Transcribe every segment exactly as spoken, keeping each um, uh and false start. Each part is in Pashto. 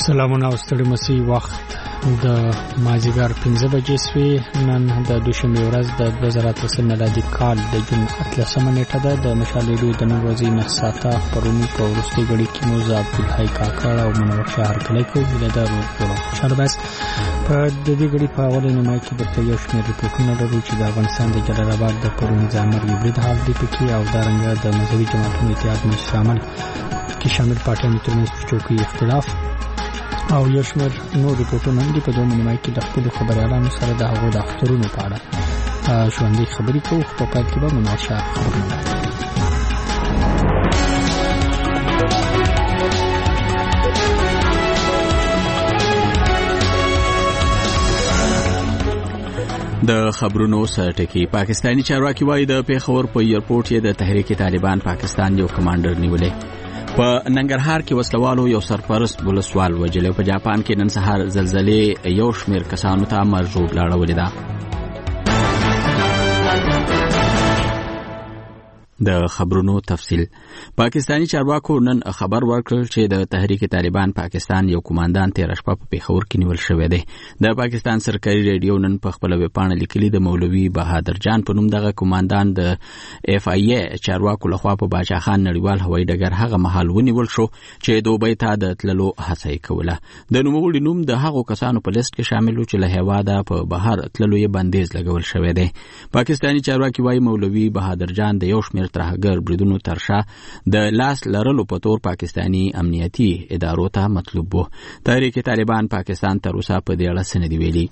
سلامونه او ستړي مسي وخت د مازیګر پنځه بجې سوي. نن د دوشنبه ورځ د دوه زره اتلس میلادي کال د جون اتلسمه نیټه ده. د مشال ریډیو د نن ورځې نه ساعته خبرونه په وروستي غړي کې مو زه عبدالحی کاکړ او منور شهر کلی کوو د دارو ټولو خوشاله بس په د دې غړي په اول نیمه کې درته یو شمېر ریپورتونه لرو چې د افغانستان د جلال آباد د پرونی ځامرګي برید حال دی پکې او دارنګه د مذهبي جماعتونو اتحاد مجلس عامل کې شامل پارټیانو ترمنځ چوکۍ اختلاف او یو شمېر نور ریپورتونه هم دي. په دوه نیمه کې د خپلو خبریالانو سره د هغو د اخترونو په اړه ژوندۍ خبرې کوو. په پیل کې به منور شهر خبرونه د خبرونو سرټکی. پاکستانی چارواکي وایي د پیښور په ایرپورټ یې د تحریک طالبان پاکستان یو کمانډر نیولې. په ننګرهار کې وسلوالو یو سرپرست ولسوال وجلې. په جاپان کې نن سهار زلزلې یو شمېر کسانو ته مرګ لاړولې ده. د خبرونو تفصیل. پاکستانی چارواکو نن خبر ورکړ چې د تحریک طالبان پاکستان یو کمانډان تیر شپه په پیښور کې نیول شوی دی. د پاکستان سرکاري ریډیو نن په خپل ویب پاڼه لیکلي د مولوي بهادر جان په نوم دغه کمانډان د اف ای ای چارواکو لخوا په باچا خان نړیوال هوایي ډګر هغه مهال ونیول شو چې دوبۍ ته د تللو هڅه یې کوله. د نوموړي نوم د هغو کسانو په لیست کې شامل و چې له هیواده په بهر تللو یې بندیز لګول شوی دی. پاکستانی چارواکي وایي مولوي بهادر جان د یو شمېر ترهګر بریدونو ترشا د لاس لرلو په تور پاکستانی امنیتي ادارو ته مطلوب وو. تحریک طالبان پاکستان تر اوسه په دې اړه څه نه دي ویلي.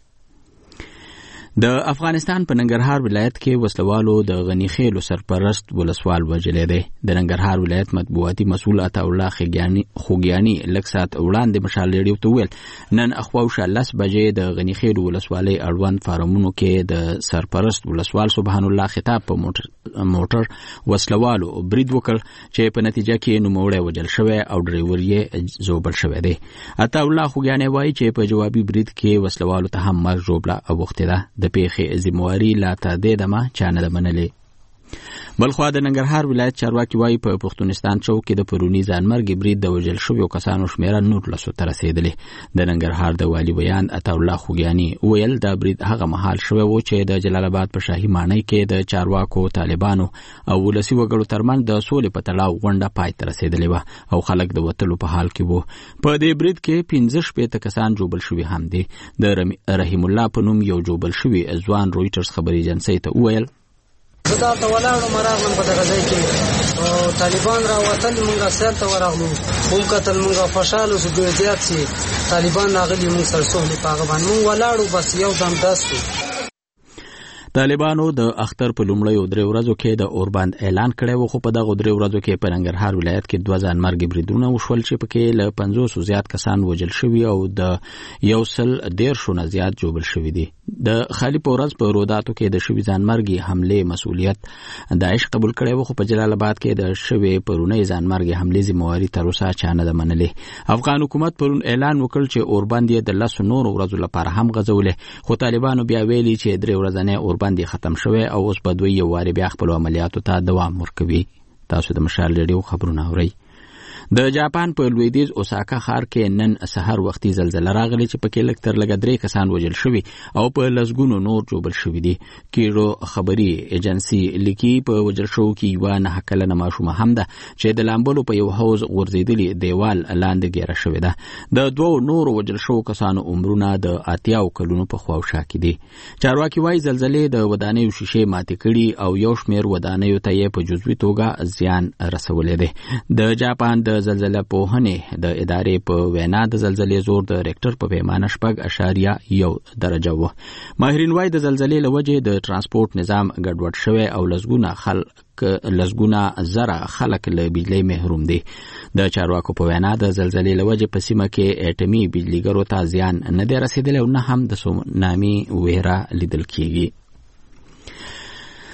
د افغانستان په ننګرهار ولایت کې وسلوالو د غنی خیلو سرپرست ولسوال وجلې دی. د ننګرهار ولایت مطبوعاتي مسؤل عطا الله خوګیانی خوګیانی لکسات وړاندې مشال ریډیو ته ویل نن اخواوشه لس بجې د غنی خیلو ولسوالۍ اړوند فارمونو کې د سرپرست ولسوال سبحان الله خطاب په موټر موټر وسلوالو برید وکړ چې په نتیجه کې نوموړی وجل شوی او ډرایور یې زوبل شوی دی. عطا الله خوګیانی وایي چې په جوابي برید کې وسلوالو ته هم مرګ ژوبله اوښتې ده. د پیښې ذمہواري لا تادې دمه چانه ده منلې. بلخوا د ننګرهار ولایت چارواکي وایي په پښتونستان چوک کې د پرونی ځانمرګي برید د وژل شویو کسانو شمیره نور لسو ته رسېدلې. د ننګرهار د والي بیان عطا الله خوګیانی ویل دا برید هغه مهال شوی و چې د جلال آباد په شاهي ماڼۍ کې د چارواکو طالبانو او ولسي وګړو ترمنځ د سولې په تړاو غونډه پای ته رسېدلې وه او خلک د وتلو په حال کې وو. په دې برید کې پنځه شپېته کسان جوبل شوي هم دي. د رحیم الله په نوم یو جوبل شوي ځوان رویټرز خبري ایجنسۍ ته وویل دا ته ولاړو مراغلم په دغه ځای کې او طالبان را وتل مونږه سر ته ورغلو هم کتل مونږه خوشاله شو ډېر زیات چې طالبان راغلي مونږ سره سولې په هغه باندې مونږ ولاړو بس یو دم داستو. طالبانو د اختر په لومړیو درې ورځو کې د اوربند اعلان کړی و خو په دغه درې ورځو کې په ننګرهار ولایت کې دوه ځانمرګي بریدونه وشول چې پکې له پنځوسو زیات کسان وژل شوي او د یو سل دېرشو نه زیات جوبل شوي دي. د خالي په ورځ په روداتو کې د شوي ځانمرګي حملې مسؤلیت داعش قبول کړی و خو په جلال آباد کې د شوي پرونی ځانمرګي حملې ذمہواري تر اوسه چا نه ده منلې. افغان حکومت پرون اعلان وکړ چې اوربند یې د لسو نورو ورځو لپاره هم غځولې خو طالبانو بیا ویلي چې درې ورځنۍ اوربند ختم شوی او اوس په دوی یو واري بیا خپل عملیاتو ته دوام ورکوي. تاسو د مشال ریډیو خبرونه اورئ. د جاپان په لویدیځ اوساکا ښار کې نن سحر وختي زلزلہ راغلی چې پکې لږ تر لږه درې کسان وژل شوي او په لسګونو نور جوبل شوي دي. کیرو خبري ایجنسي لیکي په وژل شوو کې یوه نهه کلنه ماشومه هم ده چې د لامبلو په یو حوض غورځېدلي دیوال لاندې ګیره شوې ده. د دوو نورو وژل شوو کسانو عمرونه د اتیاو کلونو په خواوشا کې دي. چارواکي وایي زلزلې د ودانیو شیشې ماتې کړي او یو شمېر ودانیو ته یې په جزوي توګه زیان رسولی دی. د جاپان د زلزلې پوهنې د ادارې په وینا د زلزلې زور د ریکټر په پیمانه شپږ اشاریه یو درجه و. ماهرین وایي د زلزلې له وجې د ترانسپورت نظام ګډوډ شوی او لسګونه خلک لسګونه زره خلک له بجلی محروم دي. د چارواکو په وینا د زلزلې له وجې په سیمه کې اټومي بجلیګرو ته زیان نه دی رسېدلی او نه هم د سونامي ویره لیدل کیږي.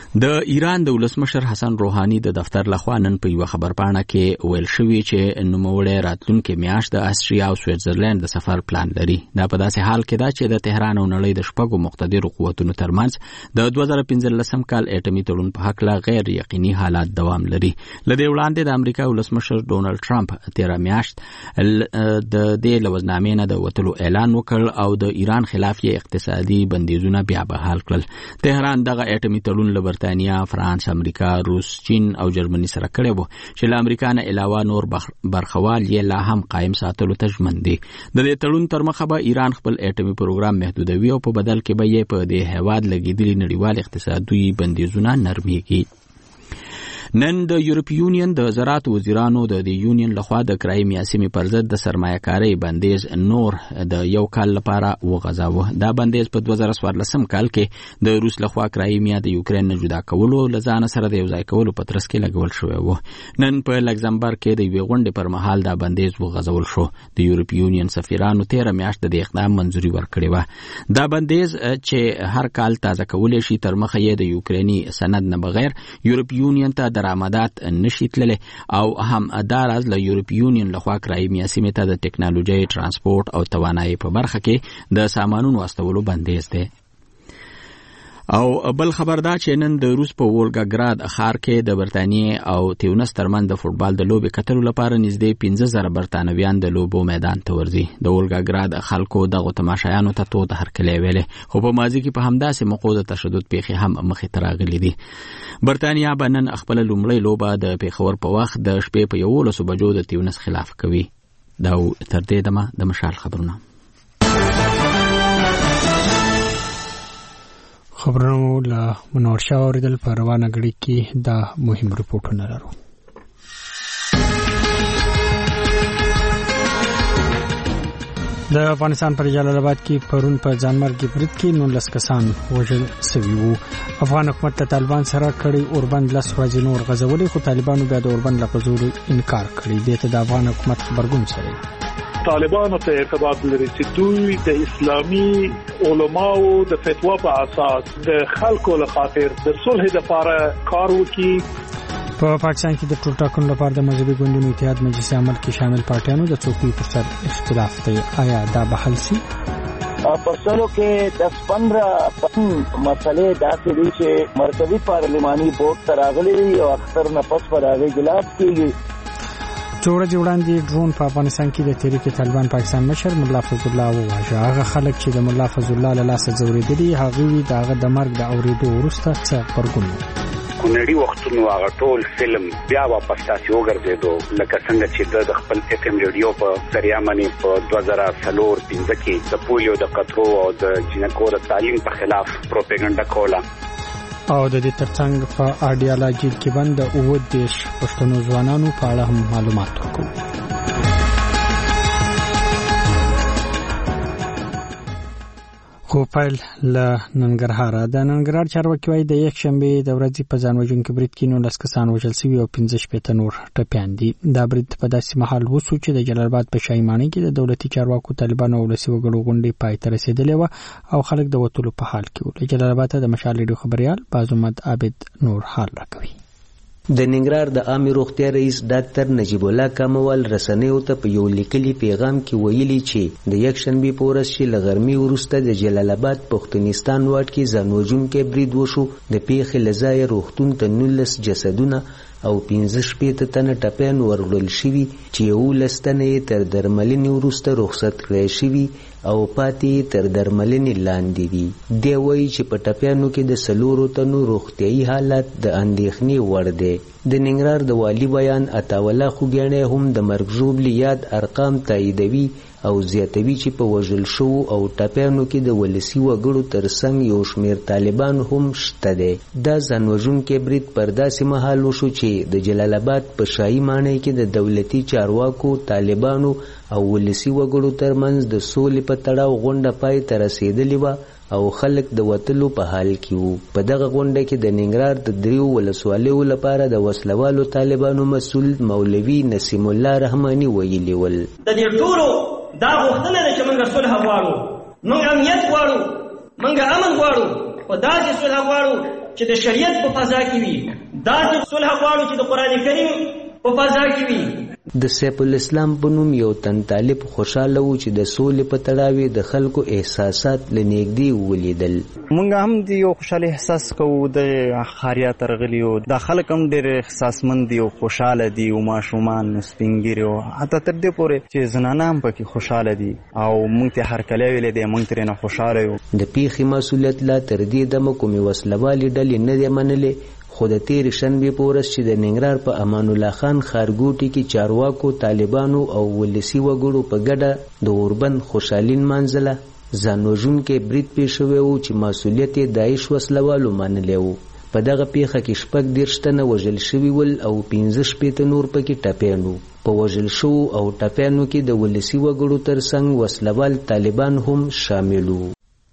د ایران د ولسمشر حسن روحاني د دفتر لخوا نن په یو خبرپاڼه کې ویل شوی چې نوموړی راتلونکي میاشت د استریا او سویټزرلند د سفر پلان لري. دا په داسې حال کې ده چې د تهران او نړۍ د شپږو مقتدرو قوتونو ترمنځ د دوه زره پنځلسم کال اټومي تړون په هکله غیر یقیني حالات دوام لري. له دې وړاندې د امریکا ولسمشر ډونالد ټرمپ تیره میاشت د دې لوزنامې نه د وتلو اعلان وکړ او د ایران خلاف یې اقتصادي بندیزونه بیا بحال کړل. تهران دغه اټومي تړون له برتانیا، فرانس، امریکا، روس، چین او جرمني سره کړی و چې له امریکا نه علاوه نور برخوال یې لا هم قائم ساتلو ته ژمن دي. د دې تړون تر مخه به ایران خپل اټومي پروګرام محدودوي او په بدل کې به یې په دې هیواد لګېدلي نړیوال اقتصادي بندیزونه نرمېږي. نن د یورپ یونین د زراعت وزیرانو د دې یونین لخوا د کرایمیا سیمې پر ضد د سرمایه‌کارۍ بندیز نور د یو کال لپاره وغځاوه. دا بندیز په دوه زره څوارلسم کال کې د روس لخوا کرایمیا د یوکرین نه جدا کولو له ځان سره د یوځای کولو په ترڅ کې لګول شوی و. نن په لکزمبرګ کې د یوې غونډې پر مهال دا بندیز وغځول شو. د یورپ یونین سفیرانو تیره میاشت د اقدام منځوري ورکړې وه. دا بندیز چې هر کال تازه کولی شي تر مخه یې د یوکریني سند نه بغیر یورپ یونین ته درآمدات نشي تللی او هم داراز له یورپ یونین لخوا کرایمیا سیمې ته د ټکنالوژي، ترانسپورت او توانایي په برخه کې د سامانونو واستولو بندیز دی. او بل خبر دا چې نن د روس په وولګاګراد ښار کې د برتانیې او تیونس ترمن د فوټبال د لوبې کتلو لپاره نږدې پنځه زره برتانویان د لوبو میدان ته ورځي. د وولګاګراد خلکو دغو تماشایانو ته تود هرکلی ویلې، خو په ماضي کې په همداسې موقعو د تشدد پیښې هم مخې ته راغلي دي. برتانیا به نن خپله لومړۍ لوبه د پېښور په وخت د شپې په یولسو بجو د تیونس خلاف کوي. دا تر دې دمه د مشال خبرونه. خبرونو له منور شاه اوریدل په روانه غړي کې دا مهم رپورټونه لرو. د افغانستان پر جلال آباد کې پرون په ځانمرګي برید کې نولس کسان وژل شوي وو. افغان حکومت د طالبان سره کړي اوربند لس ورځې نور غځولې، خو طالبانو بیا د اوربند له پزور انکار کړی. دې ته د افغان حکومت خبرګون سره طالبانو ته ارتباط لري چې دوی د اسلامي علماو د فتوا په اساس د خلکو لخاطر د صلح لپاره کار وکړي. په پاکستان کې د ټولټاکن لپاره د مذهبي ګوندونو اتحاد مجلس عمل کې شامل پارټیانو د څوکۍ پر سر اختلاف دی. آیا دا به حل شي؟ پرسلو کې دس پندرہ مسئلې داسې دي چې مرکزی پارلماني بورډ ته راغلي او اختر نه پس پر هغه اجلاس کېږي. څو ورځې وړاندې ډرون په افغانستان کې د تحریک طالبان پاکستان مشر ملا فضل الله وواژه. هغه خلک چې د ملا فضل الله له لاسه ځورېدلي هغوی د هغه د مرګ د اورېدو وروسته څه غبرګون کونړي وختونو هغه ټول فلم بیا واپس تاسو وګرځېدو لکه څنګه چې د خپل اف ام ریډیو په ذریعہ باندې په دوه زره څلور پنځه کې د پولیو د قطرو او د جنکو د تعلیم په خلاف پروپاګاندا کوله. او د دې ترڅنګ په اډیالوژي کې بند اوه دیش پښتنو ځوانانو په اړه هم معلومات ورکوي. خو پیل له ننګرهاره. د ننګرهار چارواکي وايي د یک شنبې د ورځې په ځان وژونکي برید کې نولس کسان وژل شوي او پنځه شپېته نور ټپیان دي. دا برید په داسې مهال وشو چې د جلال آباد په شاهي ماڼۍ کې د دولتي چارواکو، طالبانو او ولسي وګړو غونډې پای ته رسېدلې وه او خلک د وتلو په حال کې وو. له جلال آباد د مشال ریډیو خبريال بازمحمد عابد نور حال راکوي. د ننګرهار د عامې روغتیا رئیس ډاکټر نجیب الله کاموال رسنیو ته په یو لیکلي پیغام کې ویلي چې د یک شنبې په ورځ چې له غرمې وروسته د جلال آباد پښتونستان واټ کې ځان وژونکی برید وشو. د پیښې له ځایه روغتون ته نولس جسدونه او پنځه شپېته تنه ټپیان وروړل شوي چې یولس تنه یې تر درملنې وروسته رخصت کړای شوي او پاتې تر درملنې لاندې دي. دی وایي چې په ټپیانو کې د څلورو تنو روغتیایي حالت د اندېښنې وړ دی. د ننګرهار د والي بیان عطاالله خوږیاڼی هم د مرګ ژوبلې یاد ارقام تاییدوي او زیاتوي چې په وژل شوو او ټپیانو کې د ولسي وګړو ترڅنګ یو شمېر طالبان هم شته دی. دا ځان وژونکی برید پر داسې مهال وشو چې د جلال آباد په شاهي ماڼۍ کې د دولتي چارواکو، طالبانو او ولسي وګړو ترمنځ د سولې په تړاو غونډه پای ته رسېدلې وه او خلک د وتلو په حال کې وو. په دغه غونډه کې د ننګرهار د دریو ولسوالیو لپاره د وسلوالو طالبانو مسؤل مولوي نسیم الله رحماني ویلي ول. د دې ټولو دا غوښتنه ده چې موږ صلح غواړو، موږ امنیت غواړو، موږ امن غواړو، خو داسې صلح غواړو چې د شریعت په فضا کې وي، داسې صلح غواړو چې د قرآن کریم په فضا کې وي. د سیف الاسلام په نوم یو تن طالب خوشاله و چې د سولې په تړاو د خلکو احساسات له نږدې ولیدل. مونږ هم د یو خوشاله احساس کوو د خاریا ترغلی او د خلک هم ډېر احساسمند دي او خوشاله دي او ماشومان سپینګیري او حتی تر دې پورې چې زنانه هم پکې خوشاله دي او مونږ ته هر کله ویلې دی مونږ ترې نه خوشاله یو. د پیښې مسؤلیت لا تر دې دمه کومې وسلوالې ډلې نه دي منلې، خو د تېرې شنبې په ورځ چې د ننګرهار په امان الله خان ښارګوټي کې چارواکو، طالبانو او ولسي وګړو په ګډه د اوربند خوشحالي نمانځله، ځان وژونکی برید پیښ شوی و چې مسؤلیت یې داعش وسلوالو منلی و. په دغه پیښه کې شپږ دېرش تنه وژل شوي ول او پنځه شپېته نور پکې ټپیان وو. په وژل شوو او ټپیانو کې د ولسي وګړو ترڅنګ وسلوال طالبان هم شامل وو.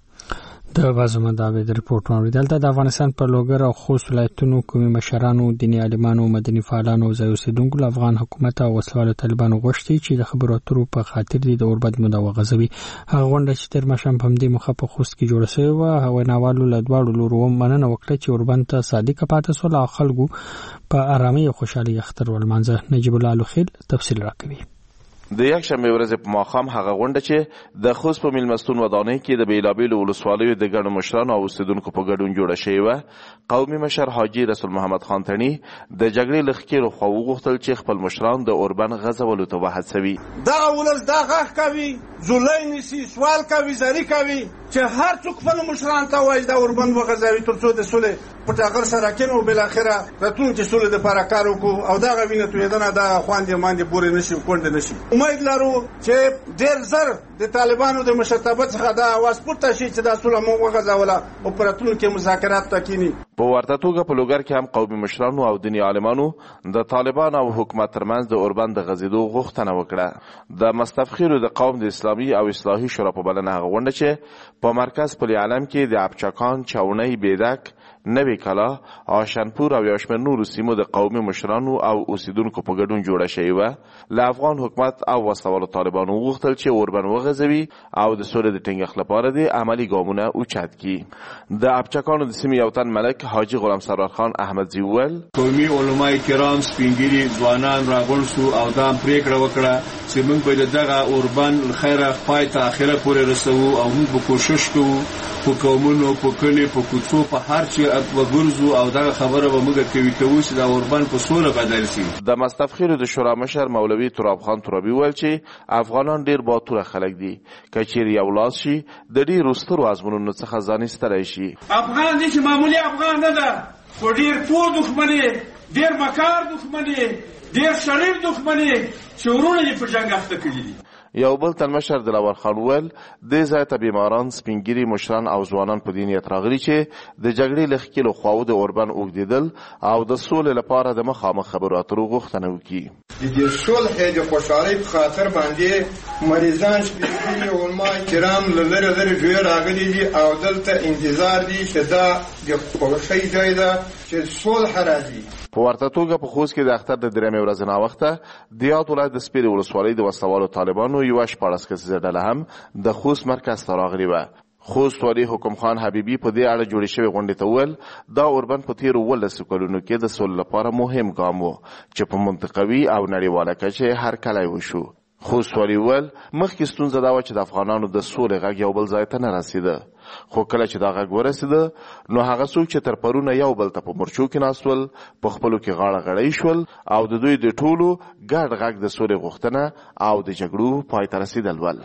د بازم داوود رپورټ اوریدل د افغانستان په لوګر او خوست ولایتونو کومي مشرانو، دیني عالمانو، مدني فعالانو او ځای اوسیدونکو له افغان حکومت او وسلوالو طالبانو غوښتي چې د خبرو اترو په خاطر د اوربند موده وغځوي. هغه غونډه چې تر ماښام په همدې موخه په خوست کې جوړه شوې وه، هغوی ناوالو له دواړو لورو مننه وکړه چې اوربند ته صادقه پاتې شول او خلکو په ارامۍ او خوشحالۍ اختر ولمانځه. نجیب الله لوخیل تفصیل راکوي. د یک شنبه ورځ په ماښام هغه غونډه چې د خوست په میلمستون ودانۍ کې د بیلابیلو ولسوالیو د ګڼو مشرانو او اوسیدونکو په ګډون جوړه شوې وه، قومي مشر حاجي رسول محمد خان تڼي د جګړې له ښکېلو خوا وغوښتل چې خپل مشران د اوربند غځولو ته وهڅوي. دغه ولس دا غږ کوي، زولۍ نیسي، سوال کوي، زاري کوي چې هر څوک خپل مشران ته وایي د اوربند وغځوي تر څو د سولې په ټغر سره کېنو بالاخره راتلونکي سولې دپاره کار وکړو او دغه وینه تویېدنه دغه خواندې ماندې پورې نشي کونډې نشي. امید لرو چې ډېر زر د طالبانو د مشرتابه څخه دا اواز پورته شي چې دا سوله موږ وغځوله او په راتلونکي مذاکرات ته کینی. په ورته توګه په لوګر کې هم قومي مشرانو او دیني عالمانو د طالبان او حکومت ترمنځ د اوربند د غځېدو غوښتنه وکړه. د مستفخرو د قوم د اسلامي او اصلاحي شورا په بلنه هغه غونډه چې په مرکز پل علم کې د ابچکان، چاونۍ، بیدک، نوی کلا، آشنپور او یو شمېر نورو سیمو د قومي مشرانو او اوسیدونکو په ګډون جوړه شوې وه. له افغان حکومت او وسلوالو طالبانو وغوښتل چې اوربند وغځوي او د سولې د ټینګښت لپاره د عملي ګامونه اوچت کړي. د ابچکانو د سیمې یو تن ملک حاجي غلام سرور خان احمدزي وویل قومي علما کرام سپینګیري ځوانان راغونډ شو او دا پرېکړه وکړه چې موږ به دغه اوربند خیره پای ته اخره پورې رسوو او موږ به کوشش کوو په قومونو، په کلي، په کوڅو، په هر چې وګرځو او دغه خبره به موږ کوي کوو چې دا اوربند په سوله بدل شي. د مستفخرو د شورا مشر مولوي تراب خان ترابي وویل چې افغانان ډېر باتوره خلک دي، که چیرې یو لاس شي د ډېرو سترو ازمونونو څخه ځان ایستلی شي. افغان دي چې معمولي افغان نه ده، خو ډېر پوه دښمن یې، ډېر مکار دښمن یې، ډېر شریف دښمن یې چې ورونه یې په جنګ اخته کړي دي. یو بل تن مشر دلاور خان وویل دې ځای ته بیماران، سپینګیري، مشران او ځوانان په دې نیت راغلي چې د جګړې له ښکېلو خواوو د اوربند اوږدېدل او د سولې لپاره د مخامخ خبرو اترو غوښتنه وکړي. د دې صلح د خوشحالۍ په خاطر باندې مریضان، سپینګیري، علما کرام له لرې لرې ځایه راغلي دي او دلته انتظار دي چې دا د خوښۍ ځای ده چې صلح راځي. په ورته توګه په خوست کې د اختر د درېیمې ورځې ناوخته د یاد ولایت د سپیرې ولسوالۍ د وسلوالو طالبانو یوه شپاړس کسیزه ډله هم د خوست مرکز ته راغلې وه. خوست والي حکم خان حبیبي په دې اړه جوړې شوې غونډې ته وویل دا اوربند په تېرو اوولسو کلونو کې د سولې لپاره مهم ګام و چې په منطقوي او نړیواله کچه هر کلی وشو. خوست والي وویل مخکې ستونزه دا وه چې د افغانانو د سولې غږ یو بل ځای ته نه رسېده، خو کله چې دا غږ ورسېده نو هغه څوک چې تر پرونه یو بل ته په مورچو کې ناست ول په خپلو کې غاړه غړۍ شول او د دوی د ټولو ګډ غږ د سولې غوښتنه او د جګړو پای ته رسېدل ول.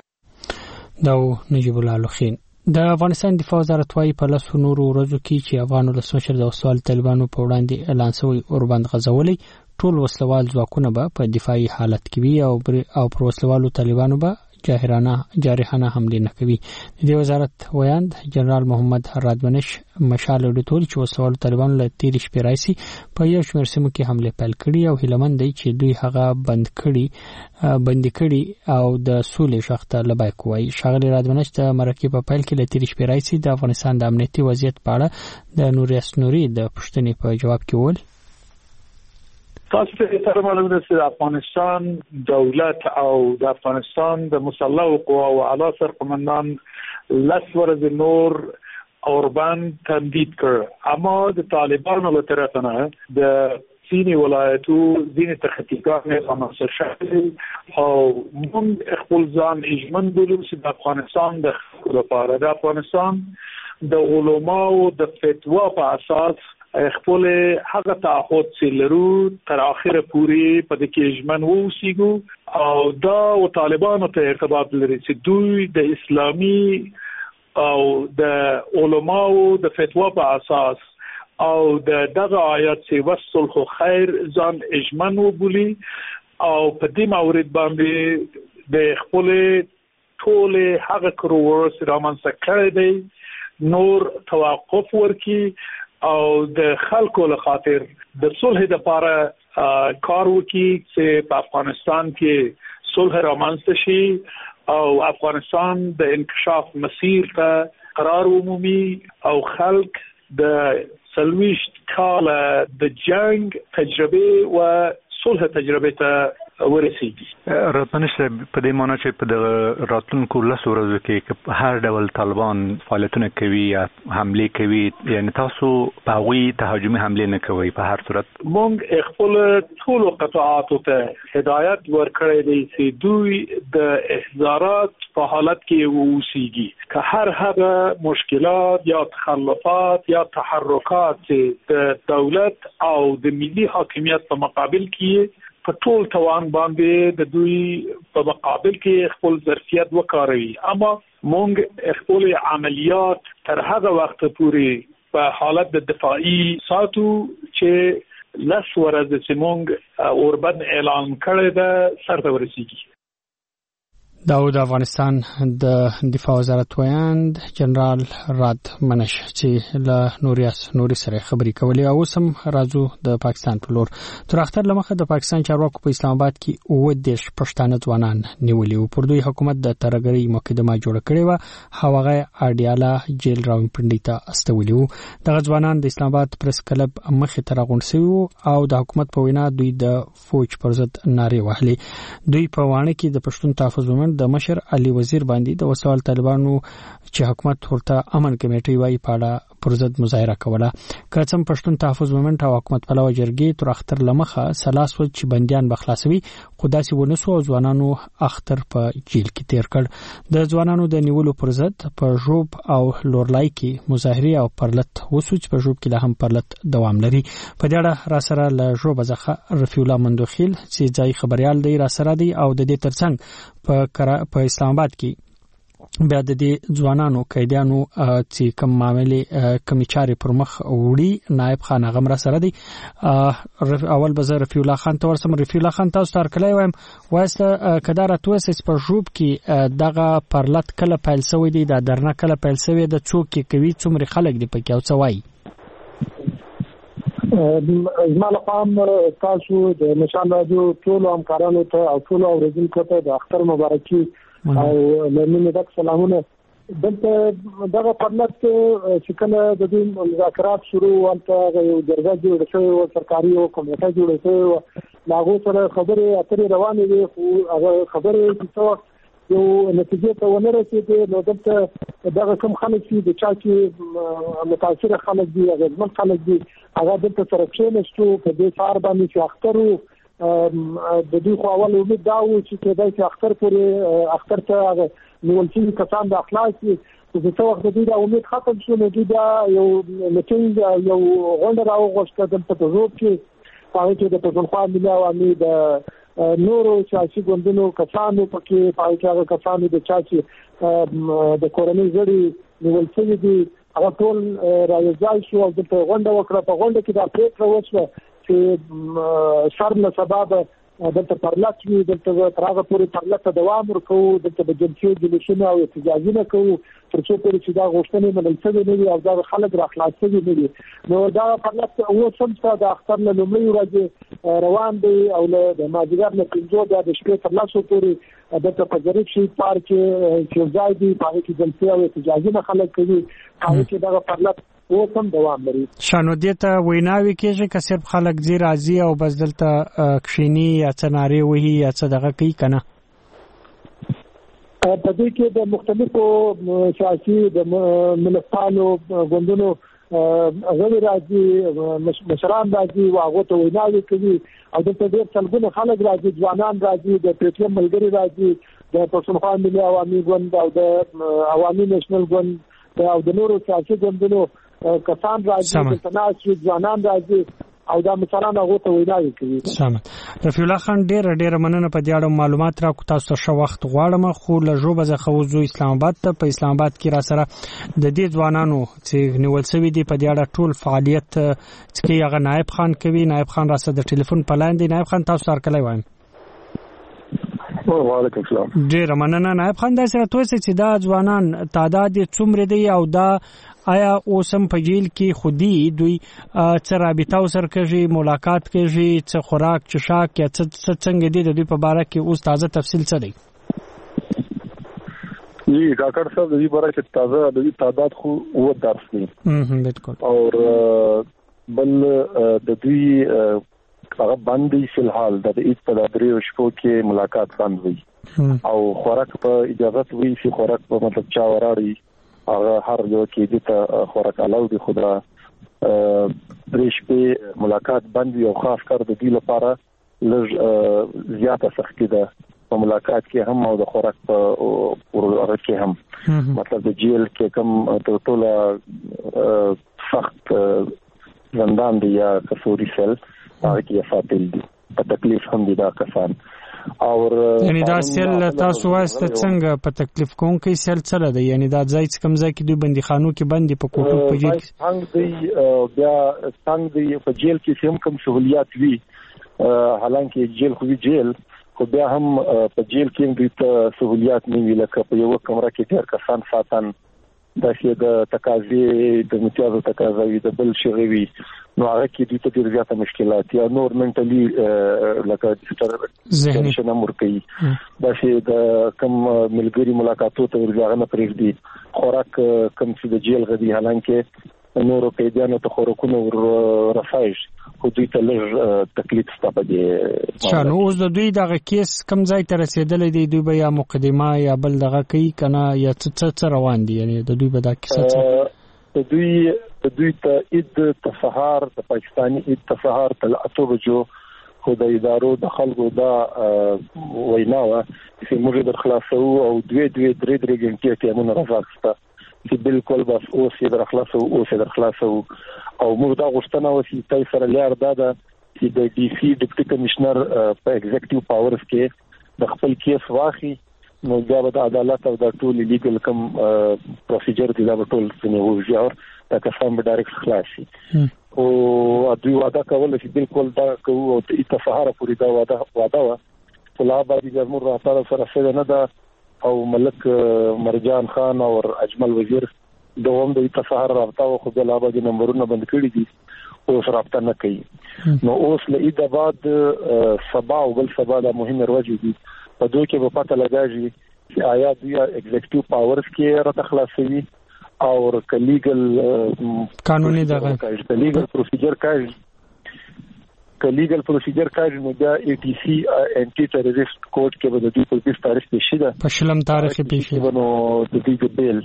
دا نجیب الله لوخین. د افغانستان دفاع وزارت وايي په لسو نورو ورځو کې چې افغان ولسمشر د وسوال طالبانو په وړاندې اعلان شوی اوربند غځولی، ټول وسلوال ځواکونه به په دفاعي حالت کې وي او او پر وسلوالو طالبانو به جاهرانه جارحانه حمله نه کوي. د دې وزارت ویاند جنرال محمد رادمنش مشال وړتول چې وسوال طالبان له تیر شپې راځي په یو شمېر سیمو کې حمله پیل کړي او هیلمن دی چې دوی هغه بند کړي بند کړي او د سولې شخته لبای کوي. شاغلی رادمنش د مرکه په پیل کې له تیر شپې راځي د افغانستان د امنیتي وضعیت په اړه د نوریس نوري د پښتنې په جواب کې وویل تاسو ته سره معلومه ده چې افغانستان دولت او د افغانستان د مسلح قوا او اعلی سرقمندان لس ورځې نور اوربان تمدید کرد. اما د طالبانو له طرفه نه د ځینې ولایتو ځینې تخطیګان رامنځته شوي او موږ خپل ځان اجمن بولو چې د افغانستان د خلکو لپاره د افغانستان د علماو د فتوا په اساس خپل هغه تعهد چې لرو تر اخره پورې په دې کې اجمن ووسیږو او دا او طالبانو ته ارتباط لري چې دوی د اسلامي او د علماو د فتوا په اساس او د دغه آیات چې وصل خو خیر ځان اجمن وبولي او په دې مورید باندې د خپل ټول هغه کړو چې رامنځته کړی دی نور توقف ورکی او د خلکو له خاطر د صلح لپاره کار وکړي چې په افغانستان کې صلح رامنځته شي او افغانستان د انکشاف مسیر ته قرار ومومي او خلک د سلويشت کاله د جنگ تجربه و صلح تجربه ته ورسیږي. راتمنش په دې معنی چې په د راتلونکو لسو ورځو کې هر ډول طالبان فعالیتونه کوي یا حمله کوي یعنی تاسو په هغوی تهاجمي حمله نه کوي په هر صورت موږ خپل ټول قطاعات ته هدایت ورکړی دی چې دوی د احضارات په حالت کې ووسیږي که هر هغه مشکلات یا تخلفات یا تحرکات د دولت او د ملي حاکمیت په مقابل کې په ټول توان باندې د دوی په مقابل کې خپل ظرفیت وکاروي. اما مونږ خپل عملیات تر هغه وخت پورې په حالت د دفاعي ساتو چې لس ورځې چې مونږ اوربند اعلان کړی ده سرته ورسیږي. داود افغانستان د دفاع وزارت ویاند جنرال راد منش چې له نوریاس نوري سره خبري کولې او سم راځو د پاکستان په لور. تر اختر لمخه د پاکستان چارواکو په اسلام آباد کې اوه دیش پښتانه ځوانان نیولي او پر دوی حکومت د ترګري مقدمه جوړ کړې و هغه اډیالا جیل راوپندې ته استولي وو. دغه ځوانان د اسلام آباد پریس کلب مخې ته راغونډ او د حکومت په وینا دوی د فوج پر ضد نارې وهلې. دوی په وانه کې د پښتون تحفظ د مشر علي وزیر باندې د وسوال طالبانو چې حکومت ورته امن کمیټي وايي پاړه پر ضد مظاهره کوله. کڅم پښتون تحفظ مومنت او حکومت په لور جرګې تر اختر لمخه سلاس و چې بنديان بخلاصوي خداسي ونسو او ځوانانو اختر په جیل کې تیر کړ. د ځوانانو د نیولو پر ضد په ژوب او لورلای کې مظاهره او پرلط وسوچ په ژوب کې له هم پرلط دوام لري. په دې اړه را سره له ژوب ځخه رفیع الله مندوخیل چې ځای خبريال دی را سره دی او د دې ترڅنګ په په اسلام آباد کې بیا د دې ځوانانو قیدیانو چې کوم معاملې کمی چارې پر مخ وړي نائب خان غم را سره دی. اول بزر رفیع الله خان تور سم رفیع الله خان تاسو تر کله وایم واسه کدار توسس په ژوب کې دغه پرلط کله پیل شوی دی د درنه کله پیل شوی د څوک کې کوي څومره خلک دی پکې او څه وایي. زما لپاره تاسو د نشان راځو ټول همکارانو ته او ټول اوریدونکو ته د اختر مبارکي او لمنې د سلامونه. دلته دغه پرلط چې کله د دې مذاکرات شروع ولته یو جرګه جوړه شوې او سرکاري او کمیټه جوړه شوې او لاغو سره خبرې اترې روانې دي خو هغه خبرې چې یو نتیجه ته ونه رسیدي نو دلته دغه کوم خلک چې د چا چې متاثر خلک دي هغه ځمن خلک دي هغه دلته سره کېنشتو په دې کار باندې چې اخترو د دې خو اول امید دا و چې کېدای چې اختر پورې اختر ته هغه نیول شوي کسان د اخلاص چې څه وخت د دې امید ختم شو نو دا یو میټینګ یو غونډه راوغوښته دلته په ژوب کې هغه چې د پښتونخوا ملي عوامي د نورو سیاسي ګوندونو کسانو پکې پای کې هغه کسانو د چا چې د کورنۍ غړي نیول شوي دي هغه ټول راځي شو او د غونډه وکړه. په غونډه کې دا پریکړه وشوه چې شر له سبب دلته پرلط وي دلته تر هغه پورې پرلط ته دوام ورکوو دلته د جنسي جلوسونه او احتجاجونه کوو تر څو پورې چې دا غوښتنې منل شوې نه وي او دا خلک را خلاص شوي نه وي. نو دا پرلط اوس هم د اختر له لومړۍ ورځې روان دی او د مازدیګر نه پنځو بیا د شپې تر لسو پورې دلته په ظریف شهید پارک کې ځای دی په هغې کې جلسې او احتجاجونه خلک کوي په هغې کې دغه پرلط اوس هم دوام لري. شانو دې ته ویناوې کېږي که صرف خلک ځي راځي او بس دلته کښیني یا څه نارې وهي یا څه دغه کوي که نه؟ په دې کې د مختلفو سیاسي د ملتانو ګوندونو غوړي راځي مشران راځي واغو ته ویناوي کوي او د ډېر څلګونه خلک راځي ځوانان راځي د پی ټی ایم ملګری راځي د پښتونخوا ملي عوامي ګوند او د عوامي نېشنل ګوند او د نورو سیاسي ګوندونو کسان راځي د تناسب ځوانان راځي او دا مثلا هغه ته ویناوي کوي. سلام رفیع الله خان ډېر ډېر مننه په دې اړه معلومات را کو تاسو ښه وخت غواړم خو له جوبه زه خوځو اسلام آباد ته په اسلام آباد کې را سره د دې ځوانانو چې نیول شوی دي په دې اړه ټول فعالیت چې هغه نائب خان کوي. نائب خان را سره د ټلیفون په لاین دی. نائب خان تاسو سره کله وایم. وعلیکم السلام. ډېر مننه نائب خان. دا سره توسه چې دا ځوانان تعداد څومره دی او دا آیا اوسم په جیل کې خودي دوی څه رابطه سره کوي ملاقات کوي څه خوراک چشاک یا څه څنګه دي د دوی په اړه کې اوس تازه تفصیل څه دی؟ جی ډاکټر صاحب د دې باره کې تازه د دې تعداد خو و درس دي هم بالکل او بل د دې هغه باندې فلحال د دې په دریو شپو کې ملاقات بند وي او خوراک په اجازه وي چې خوراک په مطلب چا وراړي هغه هر یو کې د ته خوراک علاوه دي خدا درېش په ملاقات باندې او خاص کر د دې لپاره لږ زیاته سختي ده په ملاقات کې هم او د خوراک په ورغه کې هم مطلب د جیل کې کم ټوله سخت زندان دی یا کسوري سیل هغه کې فاتل دي په تکلیف هم دي دا کسان اور یعنی دا سیل تاسو واسطه څنګه په تکلیف کوم کې سیل څه ده یعنی دا ځای څنګه ځای کې دوی بندي خانو کې بندي په کوټو په جیل څنګه دی بیا څنګه دی په جیل کې هم کوم سہولیات وی حالانکه جیل خو جیل خو بیا هم په جیل کې د سہولیات نه وی لکه په یو کمره کې ډېر کسان ساتن دا چې د تقاضې د امتیازو تقاضا د بل شغوي نو هغه کې د ډېر زیاته مشکلات یا نور منټلی لکه ذهني شنمور کوي دا چې د کم ملګری ملاقاتو ته ورغله پرېږدي خوراک کم چې د جیل غدي حالانکه نورو قیدیانو ته خوراکونه ور رسایش خو دوی ته لږ تکلیف ستاسو دی. چانو اوس د دوی دغه کیس کم ځای ته رسیدلې دی دوی به یا مقدمه یا بل دغه کوي کنه یا څه څه روان دي یعنی د دوی به دا کیسه څه د دوی د دوی ته اید تفهار د پاکستاني اید تفهار تل اته بجو خو د ادارو د خلکو دا ویناوه چې موږ د خلاصو او دوی دوی درې درې غنټې ته مونږ راځه چې بالکل بس اوس یې در خلاصو اوس یې در خلاصو او موږ دا غوښتنه وکړو چې سره لار دا ده چې د ډي سي ډیپټي کمشنر په ایگزیکټیو پاورز کې د خپل کیس واخی نو بیا د عدالت او د ټول لیګل کم پروسیجر دی دا ټول څنګه او دا کسان به ډایرکټ خلاصي او دوی وعده کوله چې بالکل دا کوو او اتفاق پوری دا وعده وعده وا فلا باندې زموږ راځه سره سره نه دا او ملک مرجان خان او اجمل وزیر دوم د اتفاق رابطه او خو بل آبادی نمبرونه بند کړی دي او رابطه نه کوي نو اوس له اید بعد سبا او بل سبا د مهم ورځې دي په دوی کې په پته لګاږي چې آیا دوی ایگزیکټیو پاورز کې راته خلاصوي او کلیګل قانوني دغه کلیګل پروسیجر کوي کلیګل پروسیجر کوي نو دا ای ټي سی انټي ټیرریست کوډ کې به د دې په بیس تاریخ کې شیده په شلم تاریخ کې پیښه نو د دې بیل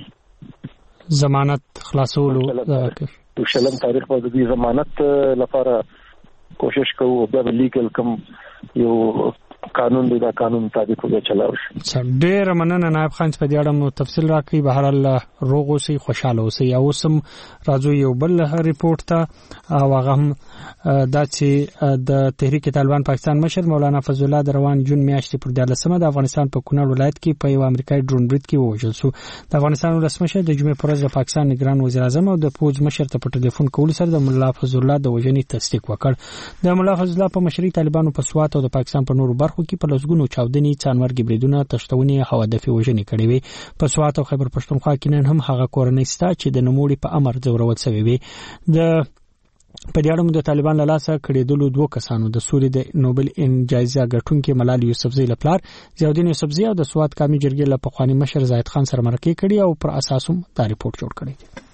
ضمانت خلاصولو د شلم تاریخ په دې ضمانت لپاره کوشش کوو بیا لیګل کم یو قانون دی دا قانون مطابق به چلاو شي. ډېر مننه نائب خان په دې اړه مو تفصیل راکړي. بهر الله روغ اوسئ خوشاله اوسئ. او سم راځو یو بل ریپورت ته او هغه هم دا چې د تحریک طالبان پاکستان مشر مولانا فضل الله د روان جون میاشتې پر دیارلسمه د افغانستان په کونړ ولایت کې په یو امریکایي ډرون برید کې ووژل شو. د افغانستان ولسمشر د جمعې پر ورځ د پاکستان نگران وزیر اعظم او د پوز مشر ته په ټلیفون کول سره د مولانا فضل الله د وژنې تصدیق وکړ. د مولانا فضل الله په مشرۍ طالبانو په سوات او د پاکستان په نورو برخو کې په لسګونو چاودنې څانمرګي بریدونه تشتونې هوادفي وژنې کړې وي. په سوات او خیبر پښتونخوا کې نن هم هغه کورنۍ ستا چې د نوموړي په امر ځورول شوی وي. د په دې اړه د طالبان له لاسه کړېدلو دوه کسانو د سوري د نوبل جایزه ګټونکي ملال یوسفزۍ لپاره زیاودین یوسفزۍ او د سوات قومي جرګې له پخوانی مشر زاهد خان سره مرکه کړې او پر اساس هم دا ریپورت جوړ کړی.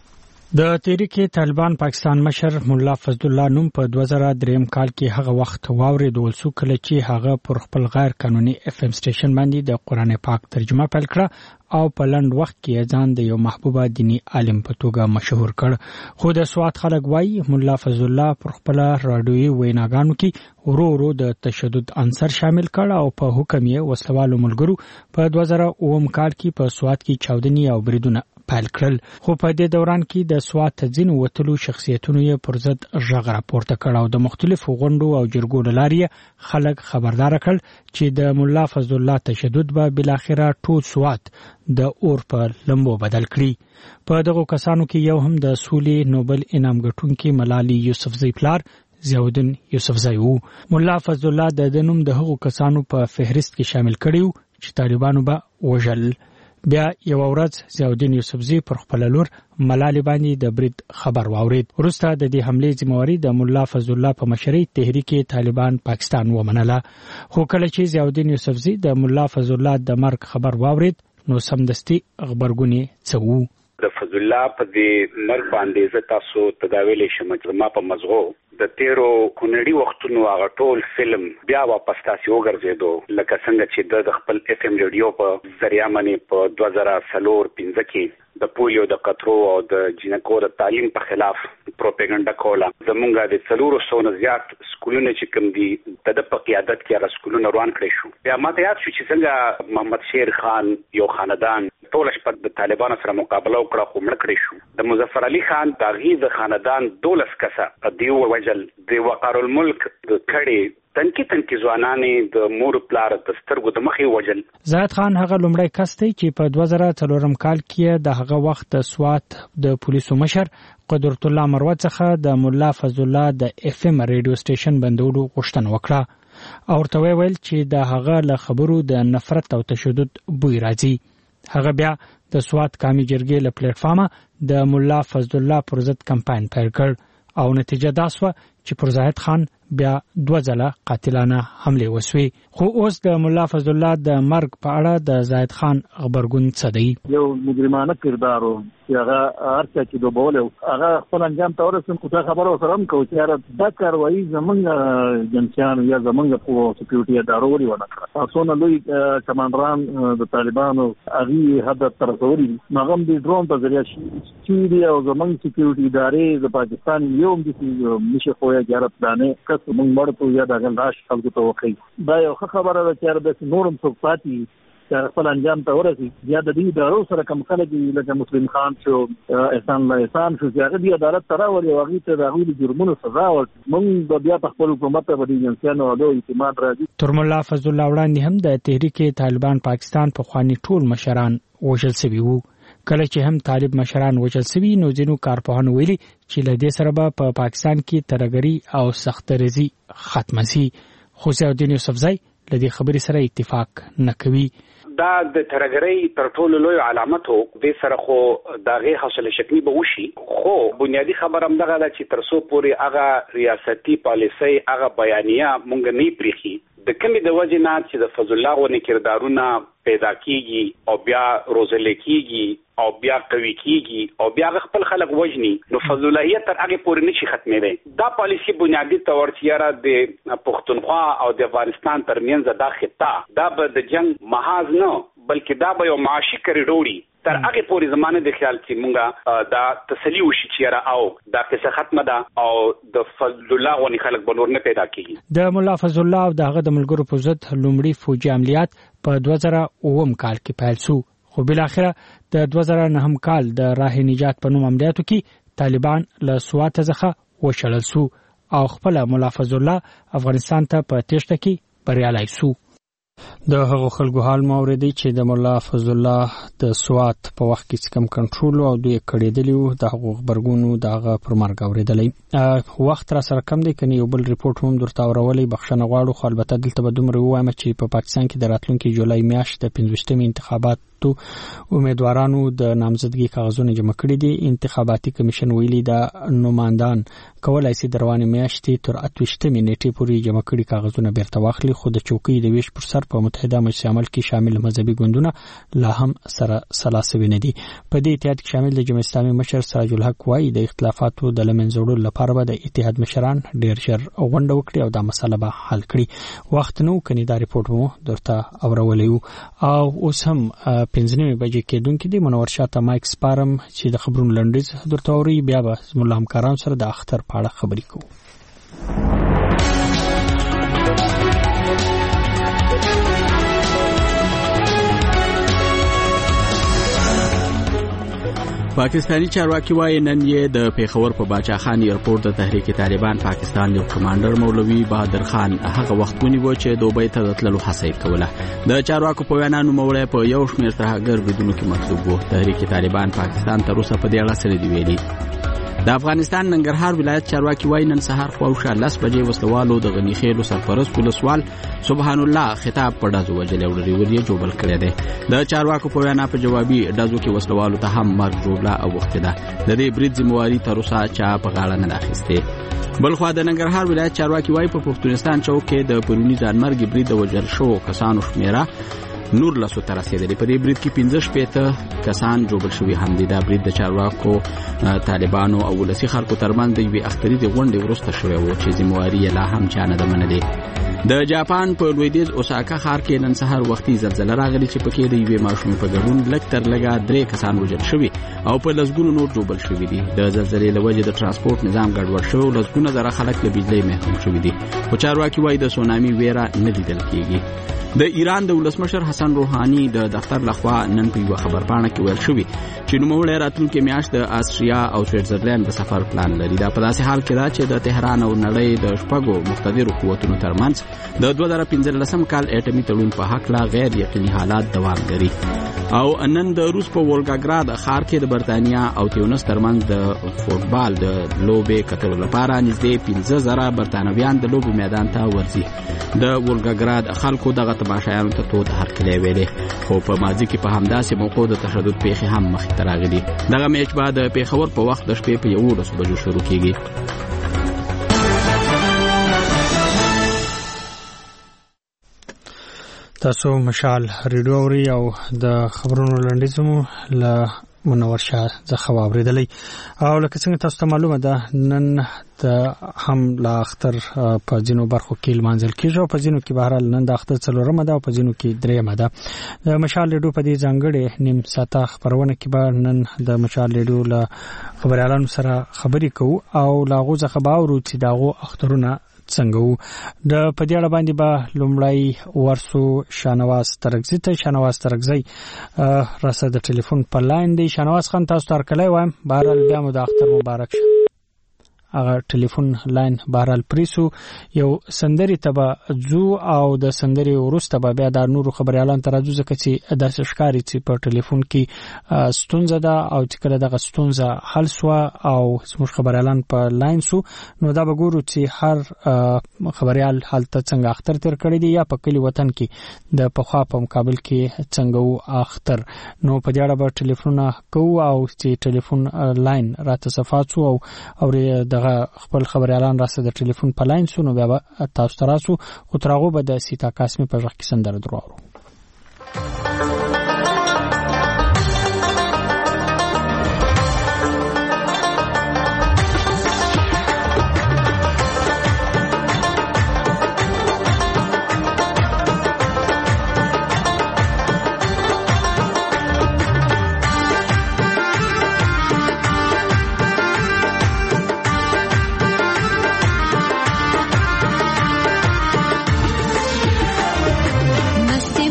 د تحریک طالبان پاکستان مشر مولا فضل الله نوم په دوه زره درې کال کې هغه وخت واوریدل شو کله چې هغه پر خپل غیر قانوني اف ام سټیشن باندې د قران پاک ترجمه پیل کړه او په لند وخت کې ځان د یو محبوبه دینی عالم په توګه مشهور کړ. خو د سوات خلک وایي مولا فضل الله پر خپل راډیوي ویناګانو کې ورو ورو د تشدد عنصر شامل کړ او په حکم یې وسوالو ملګرو په دوه زره اووه کال کې په سوات کې چاودنی او بریدونه پیل کړل. خو په دې دوران کې د سوات ځینو وتلو شخصیتونو یې پر ضد غږ راپورته کړ او د مختلفو غونډو او جرګو له لارې خلک خبردار کړل چې د مولا فضل الله تشدد به بالاخره ټول سوات د اور په لمبو بدل کړي. په دغه کسانو کې یو هم د سولې نوبل انعام ګټونکي ملالي یوسفزۍ پلار ضیاءالدین یوسفزۍ وو. مولا فضل الله د دنوم د هغو کسانو په فهرست کې شامل کړیو چې طالبانو به وژل. بیا یو ورځ ضیاءالدین یوسفزۍ پر خپل لور ملالي باندې د برید خبر واورید. وروسته د دې حمله ذمہواری د مولا فضل الله په مشرۍ تحریک طالبان پاکستان ومنله. خو کله چې ضیاءالدین یوسفزۍ د مولا فضل الله د مرګ خبر واورید نو سمدستي خبرګونی څه وو. د فضل الله په دې مرګ باندې زه تاسو تداویل شم چې ما په مزغو د تیرو کونړي وختونو هغه ټول فلم بیا واپس تاسو وګرځیدو لکه څنګه چې د خپل اف ام ریډیو په ذریعہ باندې په دوه زره څلور پنځه کې د پولیو د قطرو او د جنکو د تعلیم په خلاف پروپاګاندا کوله. زمونږ د څلورو سو زیات سکولونه چې کوم دي د په قیادت کې را سکولونه روان کړی شو. بیا ماته یاد شو چې څنګه محمد شیر خان یو خاندان ټول شپه د طالبانو سره مقابله وکړه خو مړ کړی شو. د مظفر علي خان د غیز خاندان دولس کسه دیو وجل د وقار الملک د کړي تنکی تنکی ځوانانې د مور پلار د سترګو د مخې وجل. زاهد خان هغه لومړی کس دی چې په دوه زره څلور کال کې د هغه وخت د سوات د پولیسو مشر قدرت الله مروت څخه د مولا فضل الله د اف ام ریډیو سټیشن بندولو غوښتنه وکړه او ورته ویل چې د هغه له خبرو د نفرت او تشدد بوی راځي. هغه بیا د سوات قومي جرګې له پلیټ فارمه د مولا فضل الله پر ضد کمپاین پیل کړ او نتیجه دا شوه چې پر زاهد خان بیا دوه ځله قاتلانه حمله وسوي. خو اوس د مولا فضل الله د مرګ په اړه د زاهد خان خبرګون څه دی؟ یو مجرمانه کردار و چې هغه هرڅه چې دوبول هغه خپل انجام ته ورسېد. خو دا خبره سره هم کوي چې دا کاروایی زمونږ جنسیانو یا زمونږ په سکیورټي ادارو ولې ونه کړه. تاسو نه لوی کمانډران د طالبانو هغه هدف تر رسولي هغه د ډرون په ذریعہ چې او زمونږ سکیورټي ادارې د پاکستان یو د نشه خویا جارت دانه موږ مرته یا د غلراش خلکو ته وخی. دا یو خبره ده چې د نورم څوک پاتې چې خپل انجام ته ورسي یا د دې ادارو سره کوم خلک لکه مسلم خان شو احسان الله احسان شو چې هغه د عدالت تر ولې واغې ته د غوړي جرمونو سزا ورکړي. موږ بیا په خپل حکومت باندې جنسیانو او اعتماد راځي. تر مولا فضل الله وړاندې هم د تحریک طالبان پاکستان په خواني ټول مشران وژل شوي وو. کله چې هم طالب مشران وژل شوي نو ځینو کارپوهانو ویلي چې له دې سره به په پاکستان کې ترهګري او سخت‌دریزي ختمه شي. خو ضیاءالدین یوسفزۍ له دې خبرې سره اتفاق نه کوي. دا د ترهګرۍ تر ټولو لوی علامت وو. دې سره خو دغه حاصله شکنی به وشي. خو بنیادی خبر هم دغه ده چې تر څو پورې هغه ریاستي پالیسي هغه بیانیه مونږ نه پریخي د کمی د وجه نه چې د فضل الله غو کردارونه پیدا کیږي او بیا روزل کیږي او بیا قوي کیږي او بیا خپل خلک وجني نو فضل الله تر هغه پورې نشي ختمېږي. دا پالیسی بنیادی تور چې یاره د پښتونخوا او د افغانستان ترمنځ دا خطه دا به د جنگ محاذ نه بلکې دا به یو معاشي کریډوري تر هغه پورې زمانه د خیال چې مونږه دا تسلی وشي چې یاره او دا څه ختمه ده او د فضل الله غو خلک بنور نه پیدا کیږي. د مولا فضل الله او دغه د ملګرو په ضد لومړی فوجي عملیات په دوه زره اووه کال کې پیل شو. خو بل اخره د دوه زره نهم کال د راه نجات په نوم عملیاتو کې طالبان له سوات څخه وشړل شو او خپل مولا فضل الله افغانستان ته په تېښته کې بریالی شو. د هغو خلکو حال ماوریدي چې د مولا فضل الله د سوات په وخت کې کم کنټرول او دوی کړیدلی وو د هغو خبرګونو دغه پر مرګ اوریدلی. وخت را سره کم دی کني یو بل ریپورت هم درته اورولې بخښنه غواړو. خو البته دلته به دومره ووایم چې په پاکستان کې د راتلونکي جولای میاشت د پنځوستمې انتخابات اتو امیدوارانو د نامزدګي کاغذونه جمع کړي دي. انتخاباتي کمیشن ویلي دا نوماندان کولای شي دروانه میاشتې تر اتوشتمې نیټې پورې جمع کړي کاغذونه بیرته واخلي، خو د چوکۍ د ویش پر سر په متحده مجلس عمل کې شامل مذهبي ګوندونه لا هم سره سلاسوي نه دي. په دې اتحاد کې شامل د جمهوریت اسلامي مشر سراج الحق وایي د اختلافاتو د لمنځوړلو لپاره به د اتحاد مشران ډیر ژر غونډه وکړي او دا مسله به حل کړي. وخت نو کني دا ریپورت مو درته اورولې او اوس هم پنځنیمه بجې کېدونکې دي. منور شاته مایک سپارم چې د خبرونو لنډیز درته اوري، بیا به زموږ همکاران سره د اختر په اړه خبرې کوو. پاکستانی چارواکي وایي نن یې د پیښور په باچا خان ایرپورټ د تحریک طالبان پاکستان یو کمانډر مولوي بهادر خان هغه وخت ونیو چې دوبۍ ته د تللو هڅه یې کوله. د چارواکو په وینا نوموړی په یو شمېر ترهګر بریدونو کې مطلوب و. تحریک طالبان پاکستان تر اوسه په دې اړه څه نه دي ویلي. د افغانستان ننګرهار ولایت چارواکي وایي نن سهار خواوشا لس بجې وسلوالو د غني خیلو سرپرست ولسوال سبحان الله خطاب په ډزو وجلې او ډریور یې جوړل کړی دی. د چارواکو په وینا په جوابي ډزو کې وسلوالو ته هم مرګ جوړه او وخت ده. د دې برید ذمہواری تر اوسه چا په غاړه نه اخیسته. بلخوا د ننګرهار ولایت چارواکي وایي په پښتونستان چوک کې د پرونی ځانمرګي برید وجل شو کسانو شمیره نور لاسو ته رسیدلی. په دې برید کې پنځه شپېته کسان جوړل شوي هم دي. دا برید د چارواکو طالبانو او ولسي خلکو ترمنځ د یوې اختري غونډې وروسته شوی و چې ذمہواری یې لا هم چا نه ده منلې. د جاپان په لویدیځ اوساکا ښار کې نن سهار وختي زلزله راغلې چې پکې د یوې ماشومې په ګډون لږ تر لږه درې کسان وژل شوي او په لسګونو نور جوړل شوي دي. د زلزلې له وجې د ترانسپورت نظام ګډوډ شوی او لسګونه زره خلک له بجلۍ محروم شوي دي. خو چارواکي وایي د سونامي ویره نه لیدل کېږي. د ایران د ولسمشر حسن روحاني د دفتر لخوا نن په یو خبرپاڼه کې ویل شوی چې نوموړی راتلونکي میاشت د آسټریا او سویټزرلند د سفر پلان لري. دا په داسې حال کې ده چې د تهران او نړۍ د شپږو مقتدرو قوتونو ترمنځ د دوه زره پنځلسم کال اټومي تړون په هکله غیر یقیني حالات دوام لري. او نن د روس په وولګاګراد ښار کې د برتانیا او تیونس ترمنځ د فوټبال د لوبې کتلو لپاره نږدې پنځه زره برتانویان د لوبې میدان ته ورځي. د وولګاګراد خلکو دغه تماشایانو ته تود هرکلی ویلې، خو په ماضي کې په همداسې موقعو د تشدد پیښې هم مخې ته راغلي. دغه میچ به د پیښور په وخت د شپې په یولسو بجو شروع کیږي. تاسو مشال ریډیو اوري او د خبرونو لنډیز مو له منور شاه څخه واوریدلې. او لکه څنګه تاسو ته معلومه ده نن د هم لا اختر په ځینو برخو کې لمانځل کېږي او په ځینو کې بهرحال نن د اختر څلورمه ده او په ځینو کې درېیمه ده. د مشال ریډیو په دې ځانګړې نیم ساعته خبرونه کې به نن د مشال ریډیو له خبريالانو سره خبرې کوو او لا غو ځخه به اورو چې داغو اخترونه څنګه وو. د پدې اړه باندې به لومړی ورسو شانواز ترغزي ته. شانواز ترغزي راسه د ټلیفون په لاین دی. شانواز خان تاسو تر کله وایم بهرحال بیا مو د اختر مبارک شه. هغه ټلیفون لاین بهرحال پریسو یو سندري تبا زو او د سندري ورسته به بیا د نورو خبريالان تر ازو ځکه چې د ښکاری چې په ټلیفون کې ستونزه ده او چې کله دغه ستونزه حل شو او زموږ خبريالان په لاین سو نو دا به ګورو چې هر خبريال حالت څنګه اختر تر کړی دی یا په کلی وطن کې د پخوا په مقابل کې څنګه وو اختر. نو په دې اړه به ټلیفون کوو او چې ټلیفون لاین راته صفات او او د خپل خبريالان راسه د ټلیفون په لاین سونو بیا تاسو تراسو خو ترغو به د سیتا قاسمی په ځخ کې سندره درو. मस्ती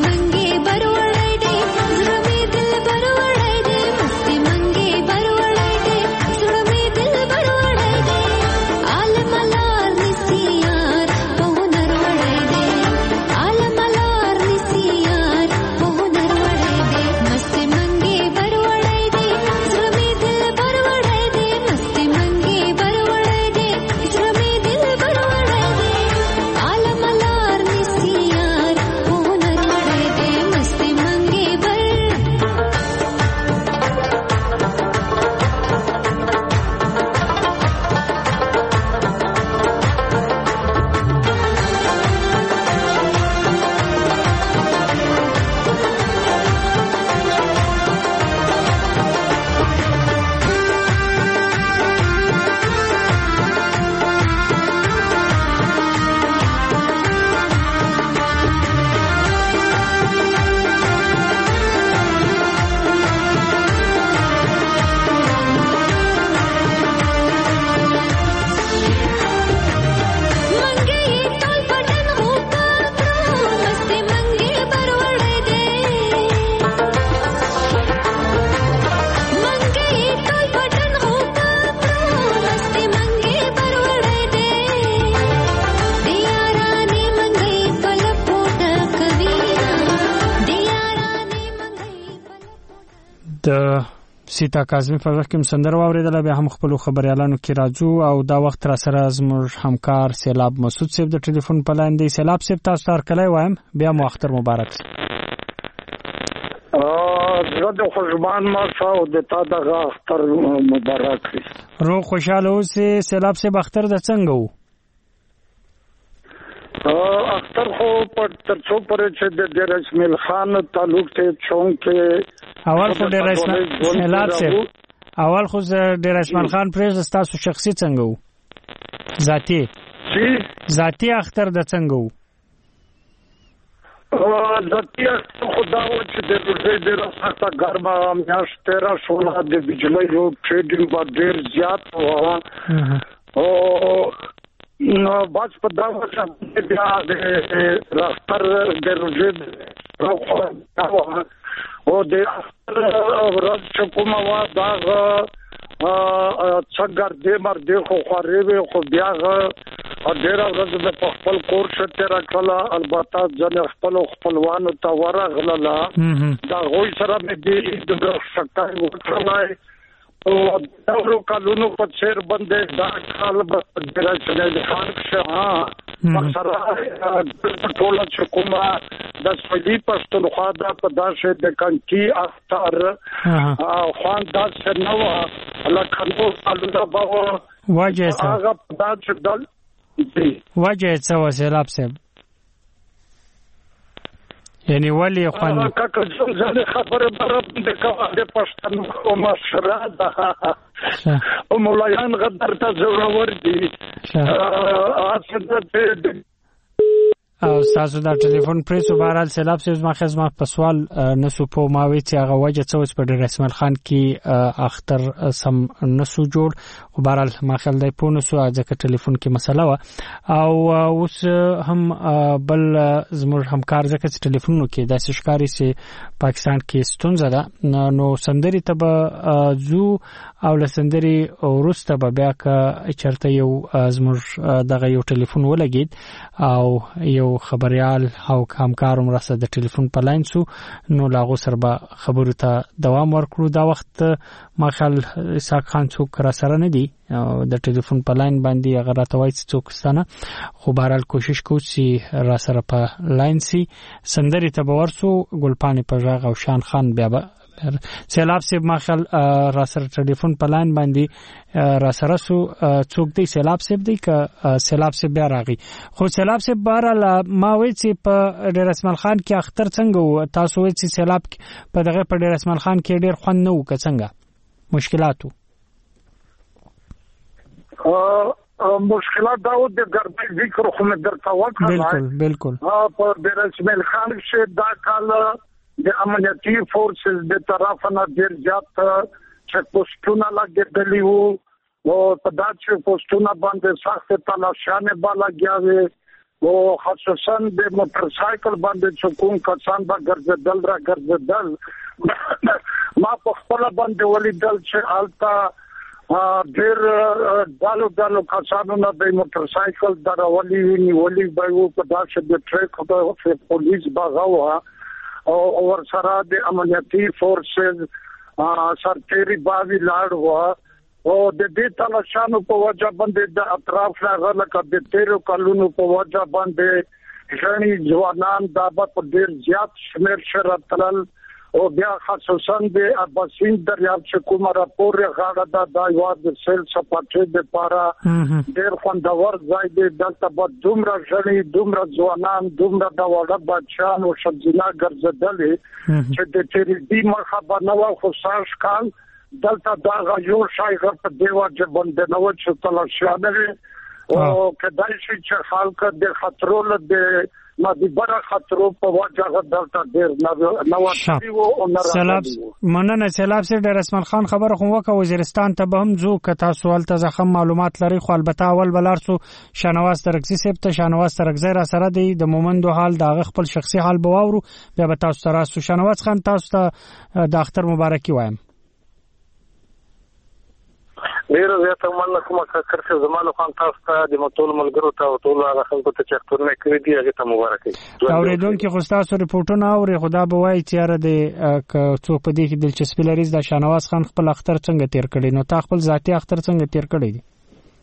د سیتا کاظمی په وخت کې سندره واوریدله. بیا هم خپل خبريالانو کې راځو او دا وخت را سره زموږ همکار سیلاب مسعود صاحب د ټلیفون په لاین دی. سیلاب صاحب تاسو ته هرکلی وایم، بیا مو اختر مبارک. زه د خوشبان ماسه او د تا دغه اختر مبارک وي. روغ خوشحاله اوسې. سیلاب صاحب اختر د څنګه و؟ اختر خو په تر څو پورې چې د ډیر اسماعیل خان تعلق ته چون کې اول خو ډیر اسماعیل سیلاب صاحب اول خو ډیر اسماعیل خان پرېز تاسو شخصي څنګه و؟ ذاتی ذاتی اختر د څنګه و؟ ذاتی اختر خدا و چې د روزې ډیر سخته ګرمه میاشت تیره شوله، د بجلی یو ټریډینګ به ډیر زیات و او نو باز په دا وخت بیا د راستر د روزې او د اختر ورځ چې کومه وه دا څه ګردې مردې خو خوارې وې، خو بیا ډېره ورځ مې په خپل کور ښه تېره کړله. البته ځینې خپلو خپلوانو ته ورغلله، د هغوی سره مې د عید شکای وکړلی او دورو کالونو په څیر باندې دا کال به ډېر اسماعیل خان کښې ها سره ټوله چې کومه د سویلي پښتونخوا ده په داسې د کنټي اختر خوند داسې نه وه لکه نور کالونه به وه. وجه څه هغه په داسې ډول وجه څه وه سیلاب صاحب؟ یعنی ولی خوند کاکا زمزمه خبره برم د کوه پښتنو مشره ده او مولایان غدر ته زورور دي او تاسو دا ټلیفون پریسو بهرحال سیلاب صاحب ما خزما په سوال نسو په ماوي چې هغه وجه څه وس په ډیر اسماعیل خان کې اختر سم نسو جوړ او بهرحال ما خل دی په نسو ځکه ټلیفون کې مسله و او اوس هم بل زموږ همکار ځکه چې ټلیفونونو کې د شکاري سي پاکستان کې ستونزه ده نو سندري ته به زو او لسندري ورسته به بیا که چرته یو زموږ دغه یو ټلیفون ولګید او یو خبريال او همکار هم راسه د ټلیفون په لاین سو نو لاغو سره به خبرو ته دوام ورکړو. دا وخت ما خل اسحاق خان څوک را سره نه دی د ټلیفون په لاین باندې هغه راته وایي چې څوک ستانه، خو بهرحال کوشش کوو چې را سره په لاین سي. سندري ته به ورسو ګلپانې په غږ او شان خان بیا به سیلاب صاحب ما خل را سره ټلیفون په لاین باندې را سره سو څوک دی سیلاب صاحب دی که سیلاب صاحب بیا راغی. خو سیلاب صاحب بهرحال ما وایي چې په ډیر اسماعیل خان کې اختر څنګه و؟ تاسو وایي چې سیلاب په دغه په ډیر اسماعیل خان کې ډیر خوند نه و که څنګه مشکلات و؟ مشکلات دا و د ګرمۍ ذکر خو مې درته وکړلی. بالکل بالکل په ډیر اسماعیل خان کښې دا کال د امنیتي فورسز د طرف نه ډېر زیات چیک پوسټونه لګېدلي وو او په دا چیک پوسټونه باندې سختې تلاشیانې به لګیا وې او خصوصا د موټر سایکل باندې چې کوم کسان به ګرځېدل را ګرځېدل ما په خپله باندې ولیدل چې هلته ډېر ډالو ډالو کسانو نه د موټر سایکل درولي وي نیولي به وو په داسې د ټریک پولیس به وه او ورسره د امنیتي فورسز سرتیري باوی لاړ وه او د دې تلاشانو په وجه باندې د اطراف هغه لکه د تیرو کلونو په وجه باندې ژڼي ځوانان دا به په ډېر زیات شمېر سره تلل او بیا خصوصا د اباسین دریاب چې کومه راپورې غاړه ده دا یوه د سیل سپاټۍ دپاره ډېر خوندور ځای دی. دلته به دومره ژڼي دومره ځوانان دومره د واړه بچیان او ښځینه ګرځېدلې چې د تېرېدي مخه به نه وه، خو سږ کال دلته دغه یو شی په دې وجه باندې نه وه چې تلاشیانې وې او کیدای شي چې خلک د خطرو له د ما دی بره خطرو په وجه دلته ډېر نواتي وو او نه راغلي. مننه سیلاب صاحب. ډیر اسماعیل خان خبره خو وکړه وزیرستان ته به هم ځو که تاسو هلته زخم معلومات لرئ، خو البته اول به لاړ سو شاهنواز ترکزي صاحب ته. شاهنواز ترکزی را سره دی د مومندو حال د هغه خپل شخصي حال به واورو بیا به تاسو ته راسو. شاهنواز خان تاسو ته د اختر مبارکي وایم. ډیر زیاته مننه کوم کاکر چې زمانه خان تاسو ته د مټول ملګرو ته او ټول هغه خلکو ته چې خبرونه کړې دي هغه ته مبارک وي. اوریدونکو خو تاسو ریپورتونه اوري خدا به وایي چې یاره د څوک په دې کې دلچسپي لري د شاهنواز خان خپل اختر څنګه تیر کړی نو تا خپل ذاتی اختر څنګه تیر کړی دی؟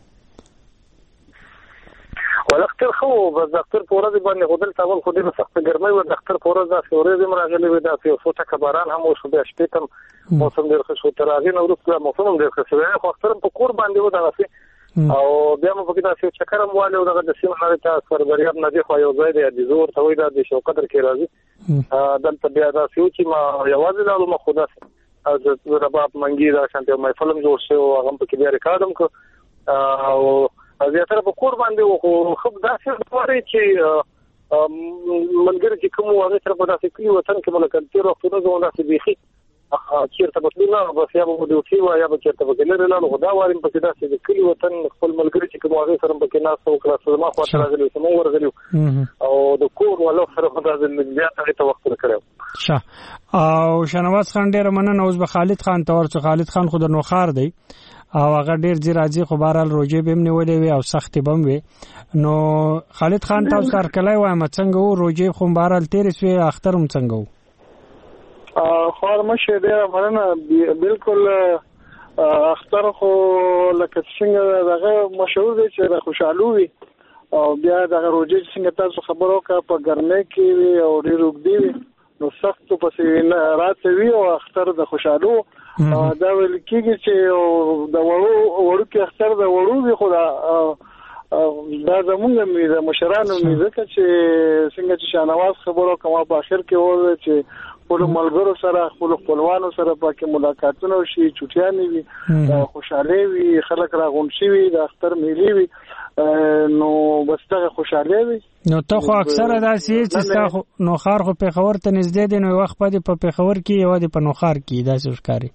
ولختر خو بس دفتر پورا دی باندې غدل تاول خو دې سخت ګرمي و دفتر پورا د سورې زم راغلي و د یو څه کباران هم شو د شپتم موسم ډیر ښه شو ترازی نو ورته موسم ډیر ښه شو خو اختر په کور باندې و دغه او بیا مو پکې تاسو چکرم والو دغه د سیمه لري تاسو سربریاب نه دی خو یو ځای دی د زور ته وای د شوقدر کې راځي دلته بیا دا سیو چې ما یوازې لاله ما خدا او د رباب منګي دا شانته مې فلم جوړ شو هغه پکې بیا ریکارډم کو او زیاتره په کور باندې خو خو داسې وایي چې منګر چې کوم هغه تر په داسې کلی وطن کې ملکن تیر وختونه زه داسې بيخي چیرته بتلونه بس یا به دوی و یا به چیرته بګلره لاله خدا وارم په داسې د کلی وطن خپل ملګری چې کوم هغه سره په کې ناس او کلاس ما خو راغلی سمو ورغلی او د کور ولا سره خدا دې بیا ته وخت کړو. ښه او شاهنواز خان ډیر مننه اوس به خالد خان ته ورڅ خالد خان خو د نوخار دی او هغه ډیر ځی راځي خو بهرال روجې به نیولې وي او سخت بم وي نو خالد خان تاسو سره کله وایم څنګه وو روجې خو بهرال تیر سوی اختر هم څنګه وو؟ خو مشه ډیر مننه بالکل اختر خو لکه څنګه دغه مشهور دی چې د خوشحالو وي او بیا دغه روجې څنګه تاسو خبرو کا په ګرمه کې وي او ډیر وګدي وي نو سخت په سینه راتوي او اختر د خوشحالو دا ویل کېږي چې د وړو وړو کې اختر د وړو دی خو دا زمونږ مې د مشرانو مې ځکه چې څنګه چې شاهنواز خبرو کومه په اخر کې وره چې خپل ملګرو سره خپل خپلوانو سره پکې ملاقاتونه وشي چټیانې وي خوشاله وي خلک راغون شي وي د اختر میلي وي نو بس ته خوشاله وي. نو ته خو اکثره داسې چې تاسو نو خار خو په خبر ته نږدې دي نو وخت په په خبر کې یو دی په نو خار کې داسې ښکاری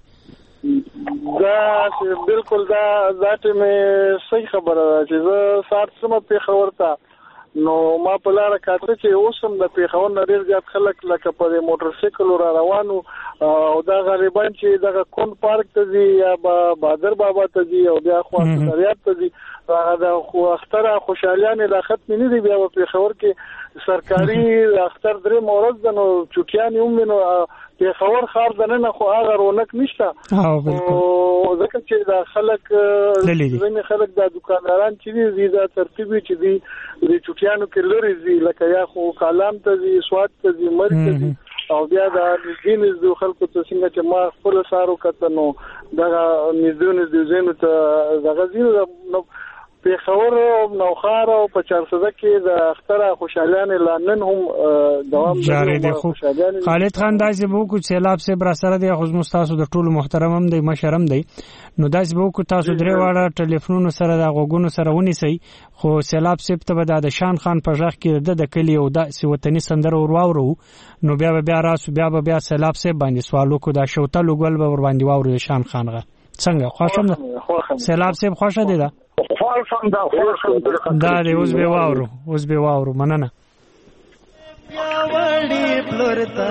دا بالکل دا ذاته مې صحیح خبره ده چې زه سات سم په خبر ته نو ما په لار کاته چې اوسم د پیښور نړۍ زیات خلک لکه په موټر سایکل را روانو او دا غریبان چې دغه کون پارک ته دي یا بادر بابا ته دي او بیا خو سریات ته دي دا خو اختر خوشالیان د ختم نه دي بیا په پیښور کې سرکاري اختر درې مورز نو چټیان هم نو پیښور خار دنه خو هغه رونق نشته او ځکه چې دا خلک ځینې خلک د دکانداران چې دي دا ترتیبي چې دي د چټیانو کې لري دي لکه یا خو کالام ته دي سواد ته دي مرګ ته دي او بیا دا دین د خلکو ته څنګه چې ما خپل سارو کته نو دا نزدونه د زینو ته دغه زینو په خبر نو خار او په چارسده کې د اختر خوشالیان لانن هم دوام جاری دي. خو خالد خان داسې بو کو سیلاب سے بر سره دی خو مستاسو د ټولو محترم هم دی مشرم دی نو داسې بو کو تاسو درې واړه ټلیفونونو سره د غوګونو سره ونیسي خو سیلاب سپ ته د شان خان په ځخ کې د کلی او د سیوتنی سندر اور واورو نو بیا بیا راسو بیا بیا سیلاب سپ باندې سوالو کو دا شوته لګول به ور باندې واورو شان خانغه څنګه خوښم سیلاب سپ خوښه دی دا خوښم دا خوښم دا دی اوس به واورو اوس به واورو مننه بیا وړي پلورتا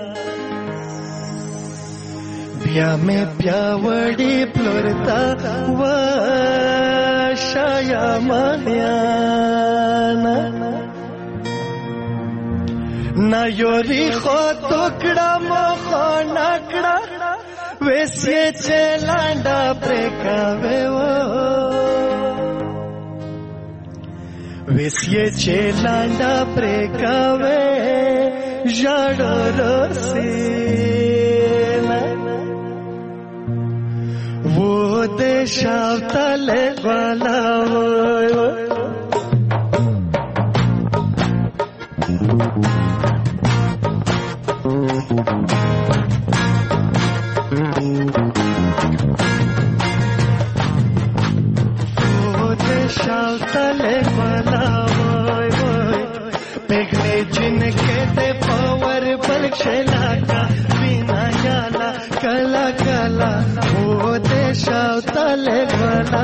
بیا مې بیا وړي پلورتا و شایا مانیانا نا یوري خو ټوکړه مخ نکړه ویسے چلانڈا پریکاوے وہ ویسے چلانڈا پریکاوے جاڑو روسی وہ دیشاو تلے والا وہ شاوتلے والا وای وای پگلے جن کے دے پاور بلک شلا کا بینا یالا کلا کلا وہ دے شاوتلے والا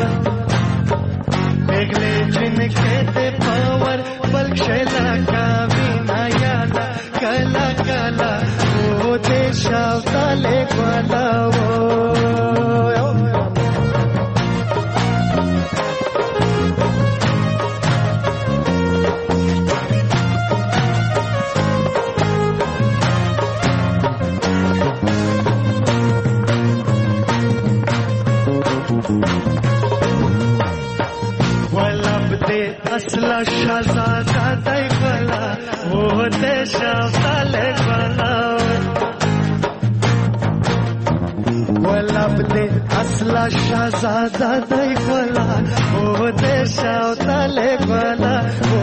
پگلے جن کے دے پاور بلک شلا کا بینا یالا کلا کلا وہ دے شاوتلے والا اصلا شهزاده دی گلا و دیش افتاله گلا ولب دی اصلا شهزاده دی گلا و دیش افتاله گلا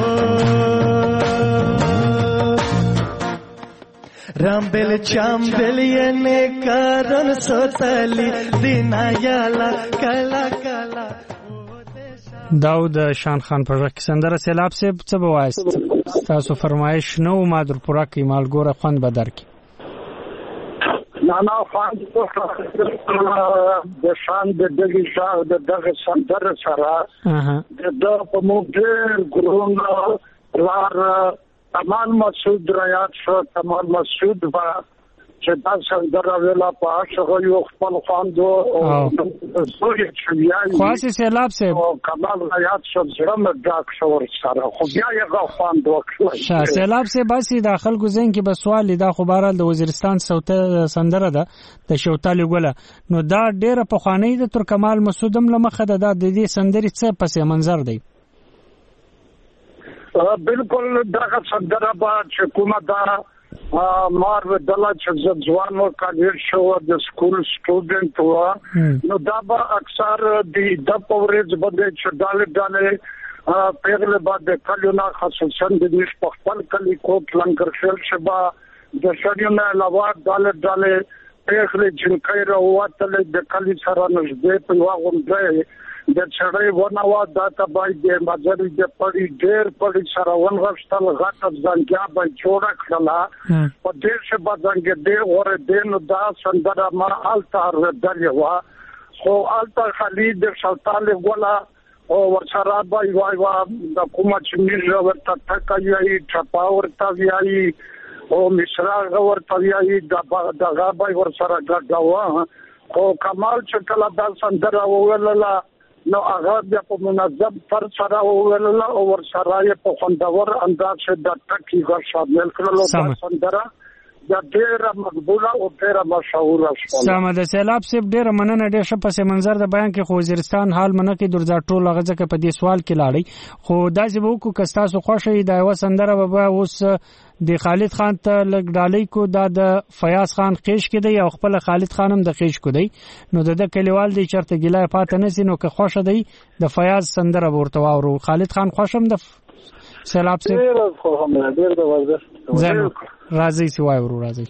رامبل چامبل یې نه کارن سوتلی دینا یالا کلا کلا داود شان خان په ځکه سندره سیلاب سه څه بوایست تاسو فرمایش نو مادر پورا کی مالګوره خوند بدر کی نه نه خوند د شان د دغه شاه د دغه سندره سره د په موږ ګرون لار تمام مسعود ریاض شو تمام مسعود با چې دا سندره ویلا په هغه یو خپل خواندو او زوی چې خاصه سیلاب سه او کمال ریاض شو زړه مډاک شو سره خو بیا یې خواندو شه سیلاب سه باسي داخل ګزین کې به سوال دا خبره د وزیرستان صوته سندره ده د شوتالي ګله نو دا ډیره په خوانی د تر کمال مسعودم لمخه ده د دې سندري څه پسې منظر دی بالکل دغه سندره با چې کومه دا مار ودلا چې ځوان او کاډر شو د سکول سټوډنټ و نو دا به اکثر د پورز بده چې ډاله ډاله پیغله بعد کلیونه خصوصا د دې په خپل کلی کوټ لنګر شل شبا د شریونه علاوه ډاله ډاله پیغله چې کایره واته د کلی سره نږدې په واغون دی د چړې ونوا دا تبای د ماجر د پړی ډېر پړی سره ونغشتل غټ ځانګیا به جوړ کړلا په دې څه باندې دې اور دین دا سندره ما التار دروا خو التار خالد سلطان ګولا او ورسره بای وای وا د کومه چې میږه ورته تکایي چپا ورته ویایي او مشرا ورته ویایي د دغه بای ورسره ګډوا خو کمال چې کله دا سندره وولله نو هغه بیا په منظم پر سره وویل او ور سره په خوندور انداز د ټکی غږ شامل کړل او سندره د ډیره مقبوله او ډیره مشهوره شوه. سمه د سیلاب سیب ډیره مننه ډیر ښه پس منظر د بیان کې خو وزیرستان حال منه کې درځه ټول هغه ځکه په دې سوال کې لاړی خو داسې به وکړو که تاسو خوښه د یو سندره به اوس د خالد خان ته لګ ډالۍ کو دا د فیاض خان خېش کې دی او خپل خالد خانم د خېش کو دی نو د کلیوال دی چرته ګلای پاتې نسی نو که خوښه دی د فیاض سندره ورته واورو. خالد خان خوشم د سیلاب سیب ډیر خو هم ډیر د ورزش زما راځي سی وای ورو راځي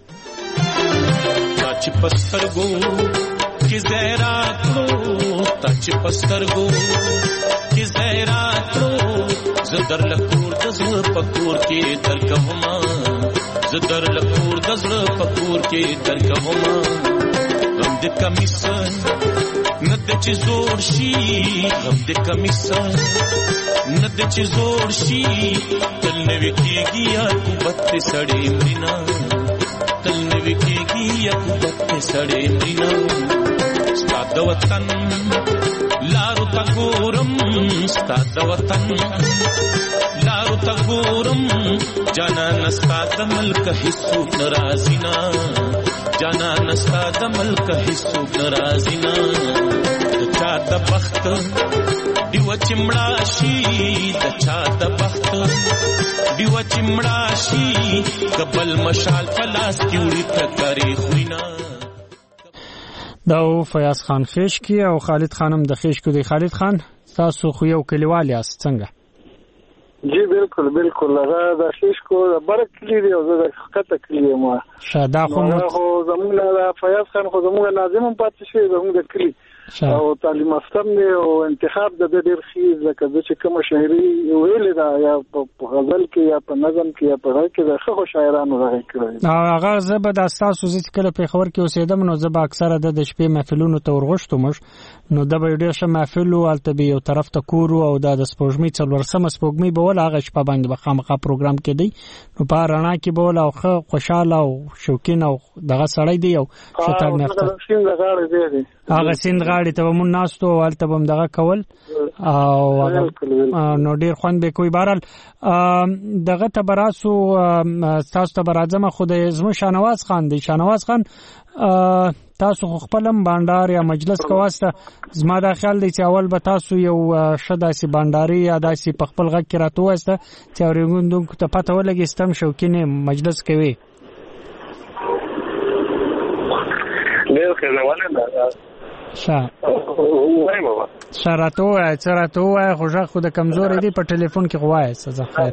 تاچ پستر گو کی زهرا کړو تاچ پستر گو کی زهرا کړو زدر لکور د زړه پکور کې درکوما زدر لکور د زړه پکور کې درکوما غم د کمیسن ند چې زور شي غم د کمیسن ند چې زور شي تل نوي کېږي یا کوبت سړې مرینا تل نوي کېږي یا کوبت سړې مرینا ستاد وطن لارو تا ګورم ستاد وطن لارو تا ګورم جانا نستاد ملک حصو ناراضینا جانا نستاد ملک حصو ناراضینا چا د بخت دیو چمړا شي د چا د بخت دیو چمړا شي قبل مشال پلاس کیوړي تکری خوینا دا فیاض خان خېش کی او خالد خانم د خېش کو دی. خالد خان تاسو خو یو کلیوال یاست څنګه؟ جی بالکل بالکل هغه د خېش کو برک کلی دی او د خطه کلی ما شاده خو زموږ د فیاض خان خو زموږ لازم پاتې شي زموږ د کلی او تعلیم یافته دی او انتخاب د ډېر خیز لکه چې کوم شاعري ویل دا یا په غزل کې یا په نظم کې یا په غږ کې د خو شاعرانو راغی کړی او هغه زبر د اساسو چې کله په خبر کې اوسېدم نو زبر اکثره د شپې محفلونو ته ورغښتو مش نو د به ډېر شه محفل او التبي یو طرف ته کورو او د سپوږمۍ څلور سم سپوږمۍ به ول هغه شپه باندې به خامخا پروګرام کې دی نو په رڼا کې به ول او خوشاله او شوکین او دغه سړی دی او شته محفل هغه سیند غاړې ته مون ناستو ولته بم دغه کول او نو ډیر خوند به کوئی بهرال دغه ته براسو تاسو ته برازمه خو د زمو شانواز خان دی شانواز خان تاسو خپلم بانډار یا مجلس کواسته زما دا خیال دی چې اول به تاسو یو شداسي بانډاري یا داسي په خپل غږ کې راته واسته چې اورېدونکو ته پته ولګي ستم شوکینه مجلس کوي ډیر ښه ونه شا وای بابا شراتو چراتو خوځه خو د کمزوري دی په ټلیفون کې غواړي سزا خیر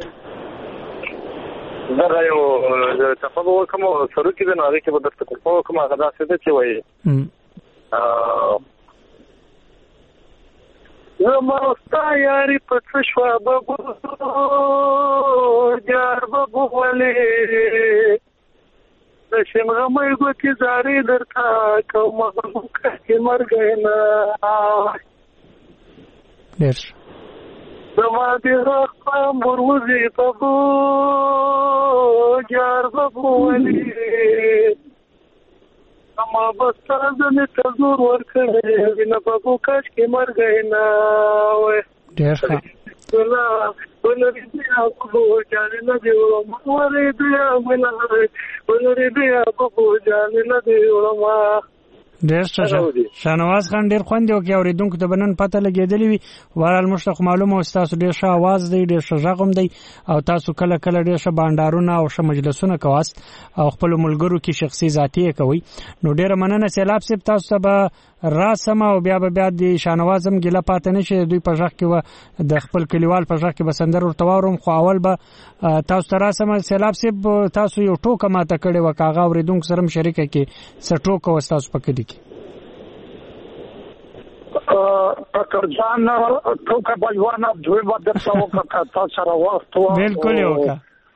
دا یو تاسو کوم سره کې نه هغه کې به درته کوم کوم هغه داسې دی چې وایي ا ما ستا یاري په شوا بابو جار بابو ولې د شمغمې ګوتې زاري درته کوم کې مرګ نه ډېر زما دې رقم وروزي بابو جار بابو ولې اما بس ترځنه تزور ورکړې وینا بابو کاش کې مرګ نه وې ډېر ښه ولا ولا بیا بابو جان نه دی ورمه بیا ولا ولا بیا بابو جان نه دی ورمه ډېر ښه شانواز خان ډېر خوند یو کې اورېدونکو ته بنن پته لګېدلې وي ورال مشتاق معلومه او تاسو ډېر ښه आवाज دی ډېر ښه غږم دی او تاسو کله کله ډېر ښه بانډارونه او ښه مجلسونه کواست او خپل ملګرو کې شخصي ذاتی کوي نو ډېر مننه سیلاب صاحب تاسو ته به راسم او بیا به بیا د شانوازم ګله پاتې نشي دوی په ځخ کې و د خپل کلیوال په ځخ کې بسندر ورته وروم خو اول به تاسو ته راسم سیلاب صاحب تاسو یو ټوکه ماته کړي و کاغه اوریدونکو سره شریکه کې سټوکه وستاسو پکې دي پکر جان ټوکه بلوانا دوی باندې تاسو کا تاسو سره وخت بالکل یو کا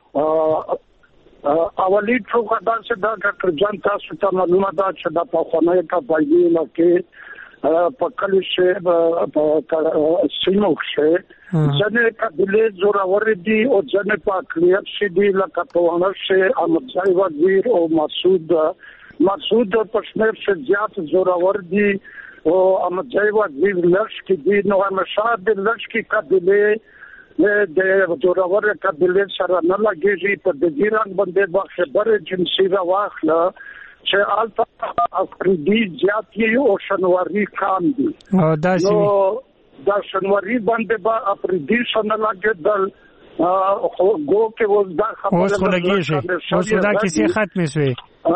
اولی ټوکه دا چې دا ډاکټر جان تاسو ته معلومه ده چې دا په خونه کې پایګي لکه په کلی شي په سیمو کې ځنه کله زورور دي او ځنه په کلیپ شي دي لکه په ونه شي امځای وزیر او مسعود مسعود په شمیر شي زیات زورور دي او امځای وزیر لښ کې دي نو همشاد لښ کې کله د زورور قبیله سره نه لګیږي په د ګیران باندې په خبره جنسي راوخله چې الته افریدي زیاتی او شنواري کام دي او دا نو دا شنواري باندې په افریدي سره لګیدل خو ګو کې و دا خبره اوس خو لګیږي اوس دا کیسه ختمه شوه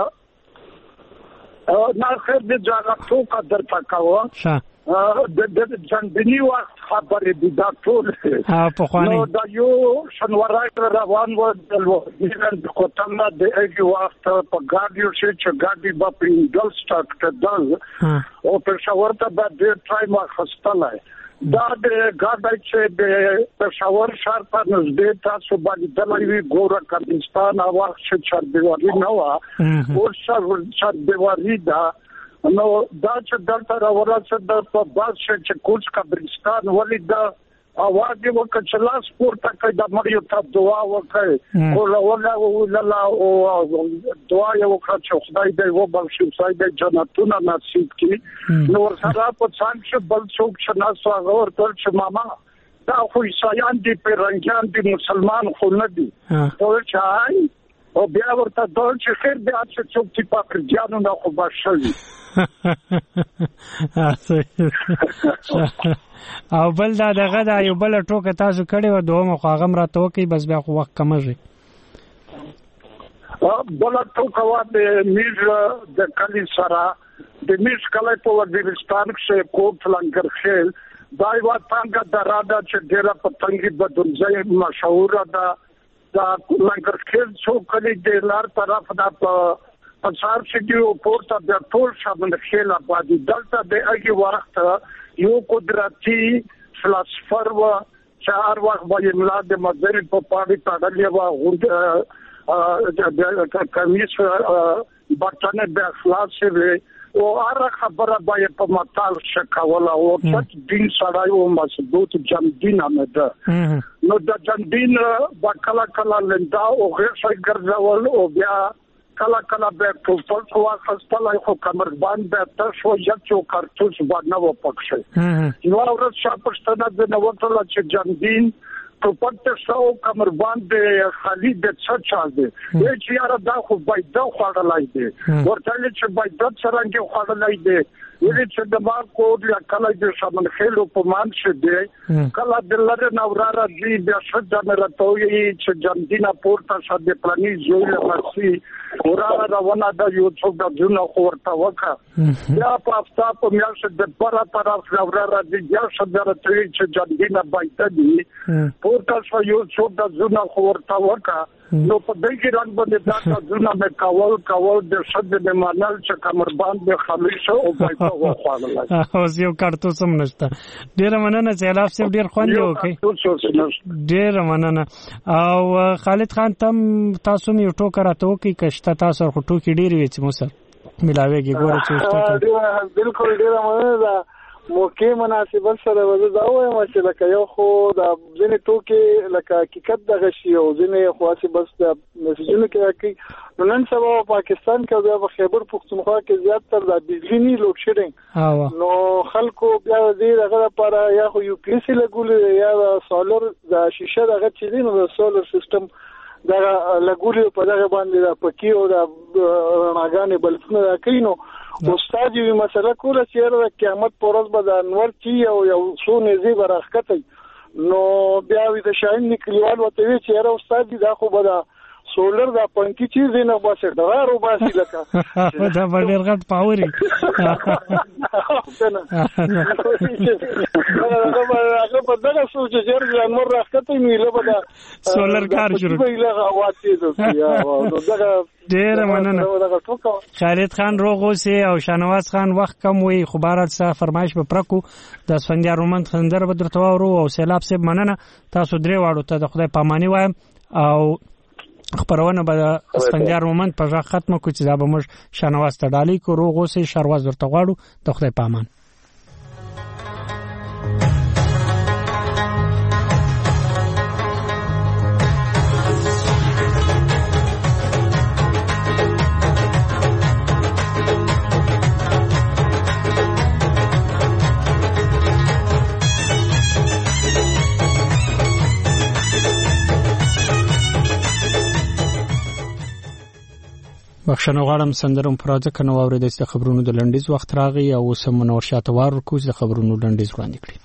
نه خیر د ځاګه قدر تکاوه ښه د د جنبني وخت خبرې د ډاکټر په خواني نو دا یو شنوارای روان و د لوګیران د کوټما د ایږي وخت په ګاډیو چې ګاډي په پرینګل سټاک ته دل او په شاورته به د ټایم خستلای دا د ګاډي چې د شاور شهر په نږدې تاسو باندې دلوي ګوره کردستان او وخت چې چربيوالي نه و او چربيوالي دا نو دا چې دلته راورسه د په باز چې کوچ قبرستان ولې دا اواز یې وکړ چې لاس پورته کړ د مړیو ته دعا وکړ او ولا ولا او دعا یې وکړه چې خدای دې و بخښي خدای دې جنتونه نصیب کړي نو سره په څنګه بل څوک چې ناسو هغه ورته چې ماما دا خو عیسایان دي پیرنګیان دي مسلمان خو نه دي ټول چای او بیا ورته ډول چې خیر بیا چې څوک چې په پرځانو نه خو بشي او بل دا دغه دا یو بل ټوکه تاسو کړي و دوه مخ هغه راته وکي بس بیا خو وخت کمږي بل ټوکه و د میز د کلی سره د میز کله په وزیرستان کې کوټ لنګر خیل دا یو څنګه دراده چې ډیره پتنګي بدونځي مشهور ده دا لنګر خیل څو کلی د لار طرف دا په پسار چې یو پورته د ټول شامل خیل آبادی دلته د اګي وخت یو قدرتي فلسفر و چار وخت باندې ملاد د مزري په پاړي تاړلې و غوډ کمیس بټنه د اخلاص سره او هر خبره باندې په مطال شکاوله او چې دین سره یو مضبوط جمدین امده نو د جمدین وکلا کلا لندا او غیر څنګه ګرځول او بیا کله کله به ټوپک واخیستلی خو کمربند به تش و یک یو کارتوس به نه و پکښې یوه ورځ شا پوښتنه ځینې وکړله چې جنګین ټوپک ته شته او کمربند خالي د څه چا دی چې یاره دا خو بایده خوړلی دی ورته ویلې چې بایده څرنګې خوړلی دی ویلې چې د مارکو یا کله د شمنخیلو په منځ دی کله د لرې نه وراره ځي بیا ښځه مې راته وایي چې جنګینه پورته شه د پلاني زوی لمسي وراره روانه ده یو څو ګزونه خو ورته وکړه بیا په هفته په میاشت د بره طرف نه وراره ځي بیا ښځه راته وایي چې جنګینه بایده دي پورته شوه یو څو ګزونه خو ورته وکړه نو په دې کې رنګ باندې دا ګزونه مې کول کول د ښځې مې منل چې کمربند مې خالي شو او بایده وخوړلی اوس یو کارتوس هم نشته. ډېره مننه سیلاب صاحب، ډېر خوند یې وکړی. ډېره مننه. او خالد خان تم تاسو مې یو ټوکه راته وکړئ که شته تاسو سره خو ټوکې ډېرې وې چې مو سره میلاوېږي ګوره چې ډېره بلکل ډېره مننه ده موقع مناسبت سره وزه دا وایم چې لکه یو خو د ځینې ټوکې لکه حقیقت دغه شي او ځینې خو هسې بس د میسجونو کې راکوي. نو نن سبا پاکستان کې بیا په خیبر پښتونخوا کې زیاتره د بجلي نه لوډ شیډینګ نو خلکو بیا دې دغه لپاره یا خو یو پی سي لګولي یا د سولر د شیشه دغه چې دی نو د سولر سیستم دغه لګولي په دغه باندې د پکې او د رڼاګانې بلفونه راکوي. نو استاد یو مسله کوله چې د قیامت پر ورځ به د انور چی او یو څو نږدې به راښکتی نو بیا وي د شاهین کلیوال ورته وایي چې یاره استاد دا خو به د سولر دا پنکي چیز دی نه باسي ډغار وباسي لکه دا به ډېر غټ پاور وي هغه په دغه سوچ چې ژر انور راښکتی نو ایله به د سولر کار شروع کړي ایله هوا تېز دغه ډېره مننه. خالد خان روغ اوسې او شاهنواز خان وخت کم وي خو بهرحال څه فرمایش به پوره کړو. د اسفندیار مومند سندره به درته واورو او سیلاب صاحب مننه تاسو درې واړو ته د خدای پاماني وایم او خبرونه به د اسفندیار مومند په ځای ختمه کړو چې دا به موږ شاهنواز ته ډالۍ کړو. روغ اوسې شهرواز ورته غواړو د خدای پامان. بخښنه غواړم سندره مو پراځه که نه واورېدئ چې د خبرونو د لنډیز وخت راغی او اوس هم منور شاه ته وار ورکوو چې د خبرونو لنډیز وړاندې کړي.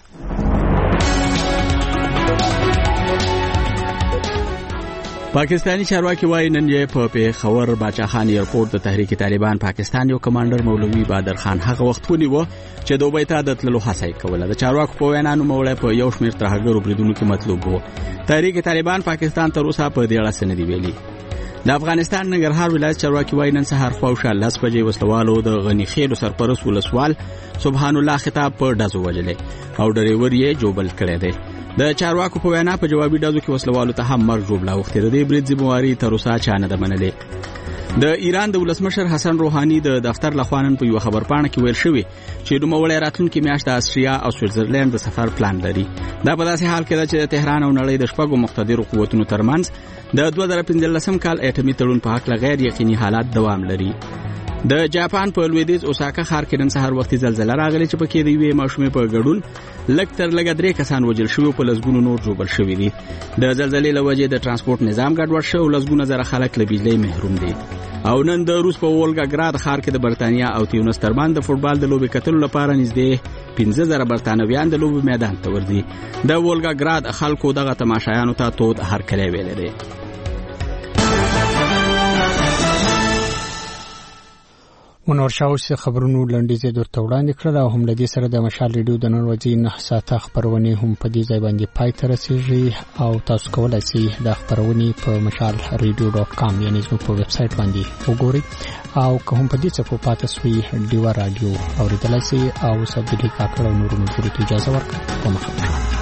پاکستانی چارواکي وایي نن یې په پېښور باچا خان ایرپورټ د تحریک طالبان پاکستان یو کمانډر مولوي بادر خان هغه وخت ونیوه چې دوبۍ ته د تللو هڅه یې کوله. د چارواکو په وینا نوموړی په یو شمېر ترهګرو بریدونو کې مطلوب و. تحریک طالبان پاکستان تر اوسه په دې اړه څه نه دي ویلي. د افغانستان ننګرهار ولایت چارواکي وایي نن سهار خواوشا لس بجې وسلوالو د غني خیلو سرپرست ولسوال سبحان الله خطاب په ډزو وجلې او ډریور یې جوبل کړی دی. د چارواکو په وینا په جوابي ډزو کې وسلوالو ته هم مرګ ژوبلا اوښتې ده. د برید ذمواري تر اوسه چا نه ده منلې. د ایران د ولسمشر حسن روحاني د دفتر لخوا نن په یو خبرپاڼه کې ویل شوی چې نوموړی راتلونکي میاشت د استریا او سویټزرلند د سفر پلان لري. دا په داسې حال کې ده چې د تهران او نړۍ د شپږو مقتدرو قوتونو ترمنځ د دوه زره پنځلسم کال اټومي تړون په هکله غیر یقیني حالات دوام لري. د جاپان په لویدیځ اوساکا ښار کې نن سهار وختي زلزلہ راغلی چې پکې د یوې ماشومې په ګډون لږ تر لږه درې کسان وژل شوي او په لسګونو نور ژوبل شوي دي. د زلزلې له وجې د ترانسپورت نظام ګډوډ شو او لسګونه زره خلک له بجلۍ محروم دي. او نن د روس په وولګاګراد ښار کې د برتانیا او تیونس ترمن د فوټبال د لوبې کتلو لپاره نږدې پنځه زره برتانویان د لوبې میدان ته ورځي. د وولګاګراد خلکو دغه تماشایانو ته تود هرکلی ویلی دی. منور شاه اوس خبرونو لنډیز درته وړاندې کړل او هم له دې سره د مشال ریډیو د نن ورځې نه ساعته خبرونه هم په دې ځای باندې پای ته رسیږي او تاسو کولی شئ د خبرونه په مشال ریډیو ډاټ کام یعنی زموږ په ویب سایټ باندې وګورئ او که هم په دې څه په پاتې سوی ډیوا رادیو اوریدلای شئ او سبدي کاکړ او نورو ملګرو ته اجازه ورکړئ. په مخه